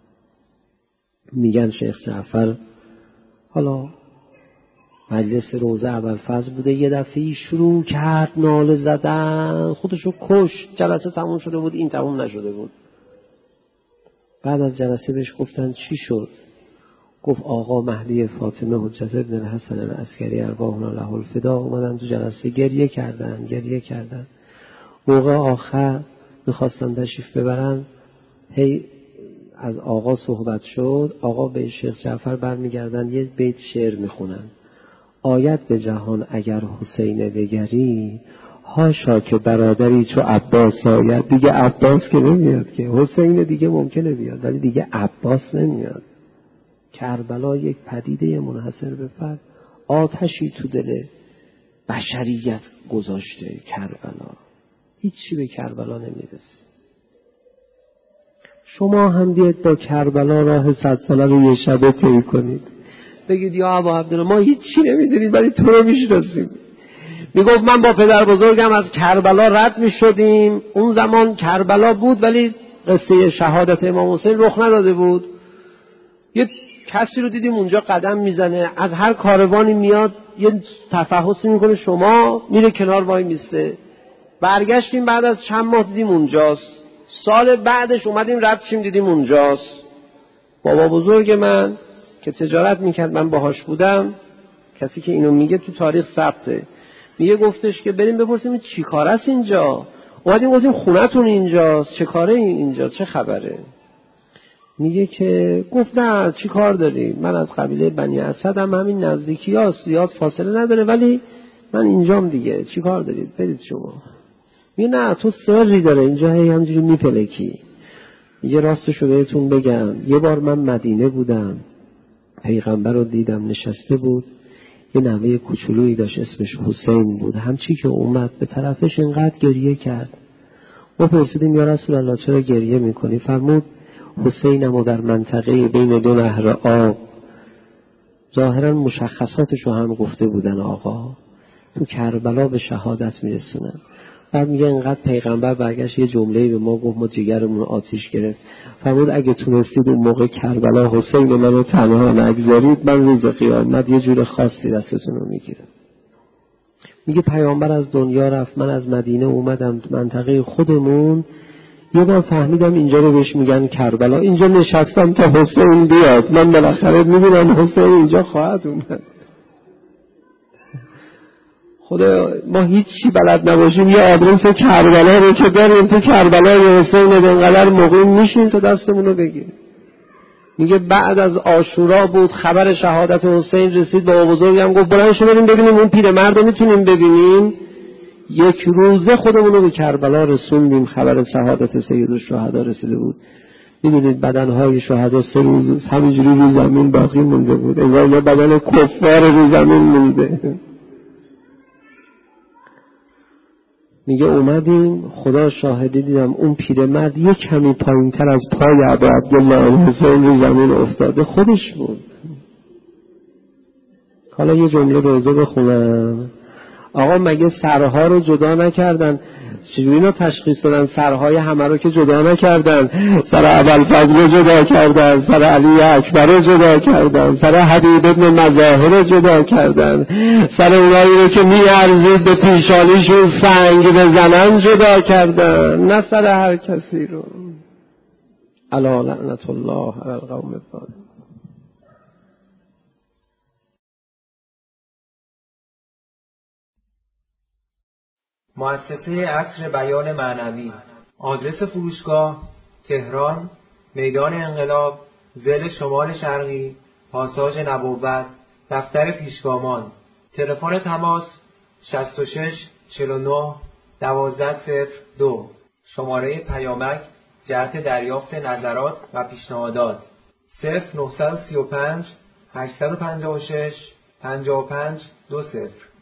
میگن شیخ جعفر حالا مجلس روضه ابوالفضل بوده، یه دفعه شروع کرد ناله زدن، خودشو کش. جلسه تموم شده بود، این تموم نشده بود. بعد از جلسه بهش گفتن چی شد؟ گفت آقا مهدی فاطمه حجت ابن الحسن العسکری ارواحنا له الفدا اومدن تو جلسه گریه کردن گریه کردن. موقع آخر میخواستن تشریف ببرن، هی از آقا صحبت شد. آقا به شیخ جعفر برمیگردن یه بیت شعر میخونن: آیت به جهان اگر حسین بگری، هاشا که برادری چو عباس آید. دیگه عباس که نمیاد که، حسین دیگه ممکنه بیاد ولی دیگه عباس نمیاد. کربلا یک پدیده منحصر به فرد، آتشی تو دل بشریت گذاشته. کربلا هیچی به کربلا نمیرسه. شما هم بیاید با کربلا راه صد ساله رو یه شبه طی کنید، بگید یا ابا عبدالله ما هیچی نمیدونیم ولی تو رو میشناسیم. میگفت من با پدر بزرگم از کربلا رد میشدیم. اون زمان کربلا بود ولی قصه شهادت امام حسین رخ نداده بود. یه کسی رو دیدیم اونجا قدم میزنه، از هر کاروانی میاد یه تفحصی میکنه، شما میره کنار وای میسته. برگشتیم بعد از چند ماه دیدیم اونجاست. سال بعدش اومدیم رد شیم دیدیم اونجاست. بابا بزرگ من که تجارت میکرد، من باهاش بودم، کسی که اینو میگه تو تاریخ ثبته، میگه گفتش که بریم بپرسیم چی کار است اینجا. اومدیم گفتیم خونتون اینجاست، چه کاره اینجا، چه خبره؟ میگه که گفت نه چی کار داری، من از قبیله بنی اسدم، همین نزدیکی هاست، زیاد فاصله نداره، ولی من اینجام دیگه، چی کار دارید برید شما. میگه نه تو سری داره اینجا، هی همجوری میپلکی. میگه راستشو بهتون بگم، یه بار من مدینه بودم، پیغمبر رو دیدم نشسته بود، یه نوه کوچولویی داشت اسمش حسین بود، همچی که اومد به طرفش اینقدر گریه کرد. ما پرسیدیم یا رسول الله چرا گریه میکنی؟ فرمود حسینم و در منطقه بین دو نهر آب، ظاهرا مشخصاتشو هم گفته بودن آقا، تو کربلا به شهادت میرسونن. بعد میگه اینقدر پیغمبر برگشت یه جمله‌ای به ما گفت، ما جگرمون آتیش گرفت. فرمود اگه تونستید اون موقع کربلا حسین منو تنها نگذارید، من روز قیامت یه جور خاصی دستتون رو میگیرم. میگه پیامبر از دنیا رفت، من از مدینه اومدم منطقه خودمون، یه بار فهمیدم اینجا رو بهش میگن کربلا، اینجا نشستم تا حسین بیاد، من بالاخره میدونم حسین اینجا خواهد اومد. خدا ما هیچ چی بلد نباشیم، یه آدرس کربلا رو که داریم تو کربلا حسین اینقدر مقیم میشین تا دستمون رو بگیریم. میگه بعد از عاشورا بود، خبر شهادت حسین رسید، با بزرگم گفت بلند شو بریم ببینیم اون پیرمرد رو میتونیم ببینیم. یک روزه خودمون رو به کربلا رسوندیم، خبر شهادت سید الشهدا رسیده بود. میدونید بدنهای شهدا سه روز همینجوری رو زمین باقی مونده بود، انگار ما بدن کفار رو زمین مونده. میگه اومدیم، خدا شاهدی دیدم اون پیرمرد یک کمی پایینتر از پای ابو عبدالله حسین رو زمین افتاده، خودش بود. حالا یه جمله روزه بخونم. آقا مگه سرها رو جدا نکردن؟ چجوری اینا تشخیص دادن سرهای همه رو که جدا نکردن؟ سر ابوالفضل رو جدا کردن، سر علی اکبر رو جدا کردن، سر حبیب ابن مظاهر رو جدا کردن، سر اونایی رو که میارزید به پیشانیشون سنگ بزنن جدا کردن، نه سر هر کسی رو. الا لعنت الله علی القوم الظالمین. مؤسسه عصر بیان معنوی. آدرس فروشگاه تهران، میدان انقلاب، ضلع شمال شرقی، پاساژ نبوت، دفتر پیشگامان. تلفن تماس شصت و شش چهل و نه دوازده صفر دو. شماره پیامک جهت دریافت نظرات و پیشنهادات صفر نه سه پنج هشت پنج شش پنج پنج دو صفر.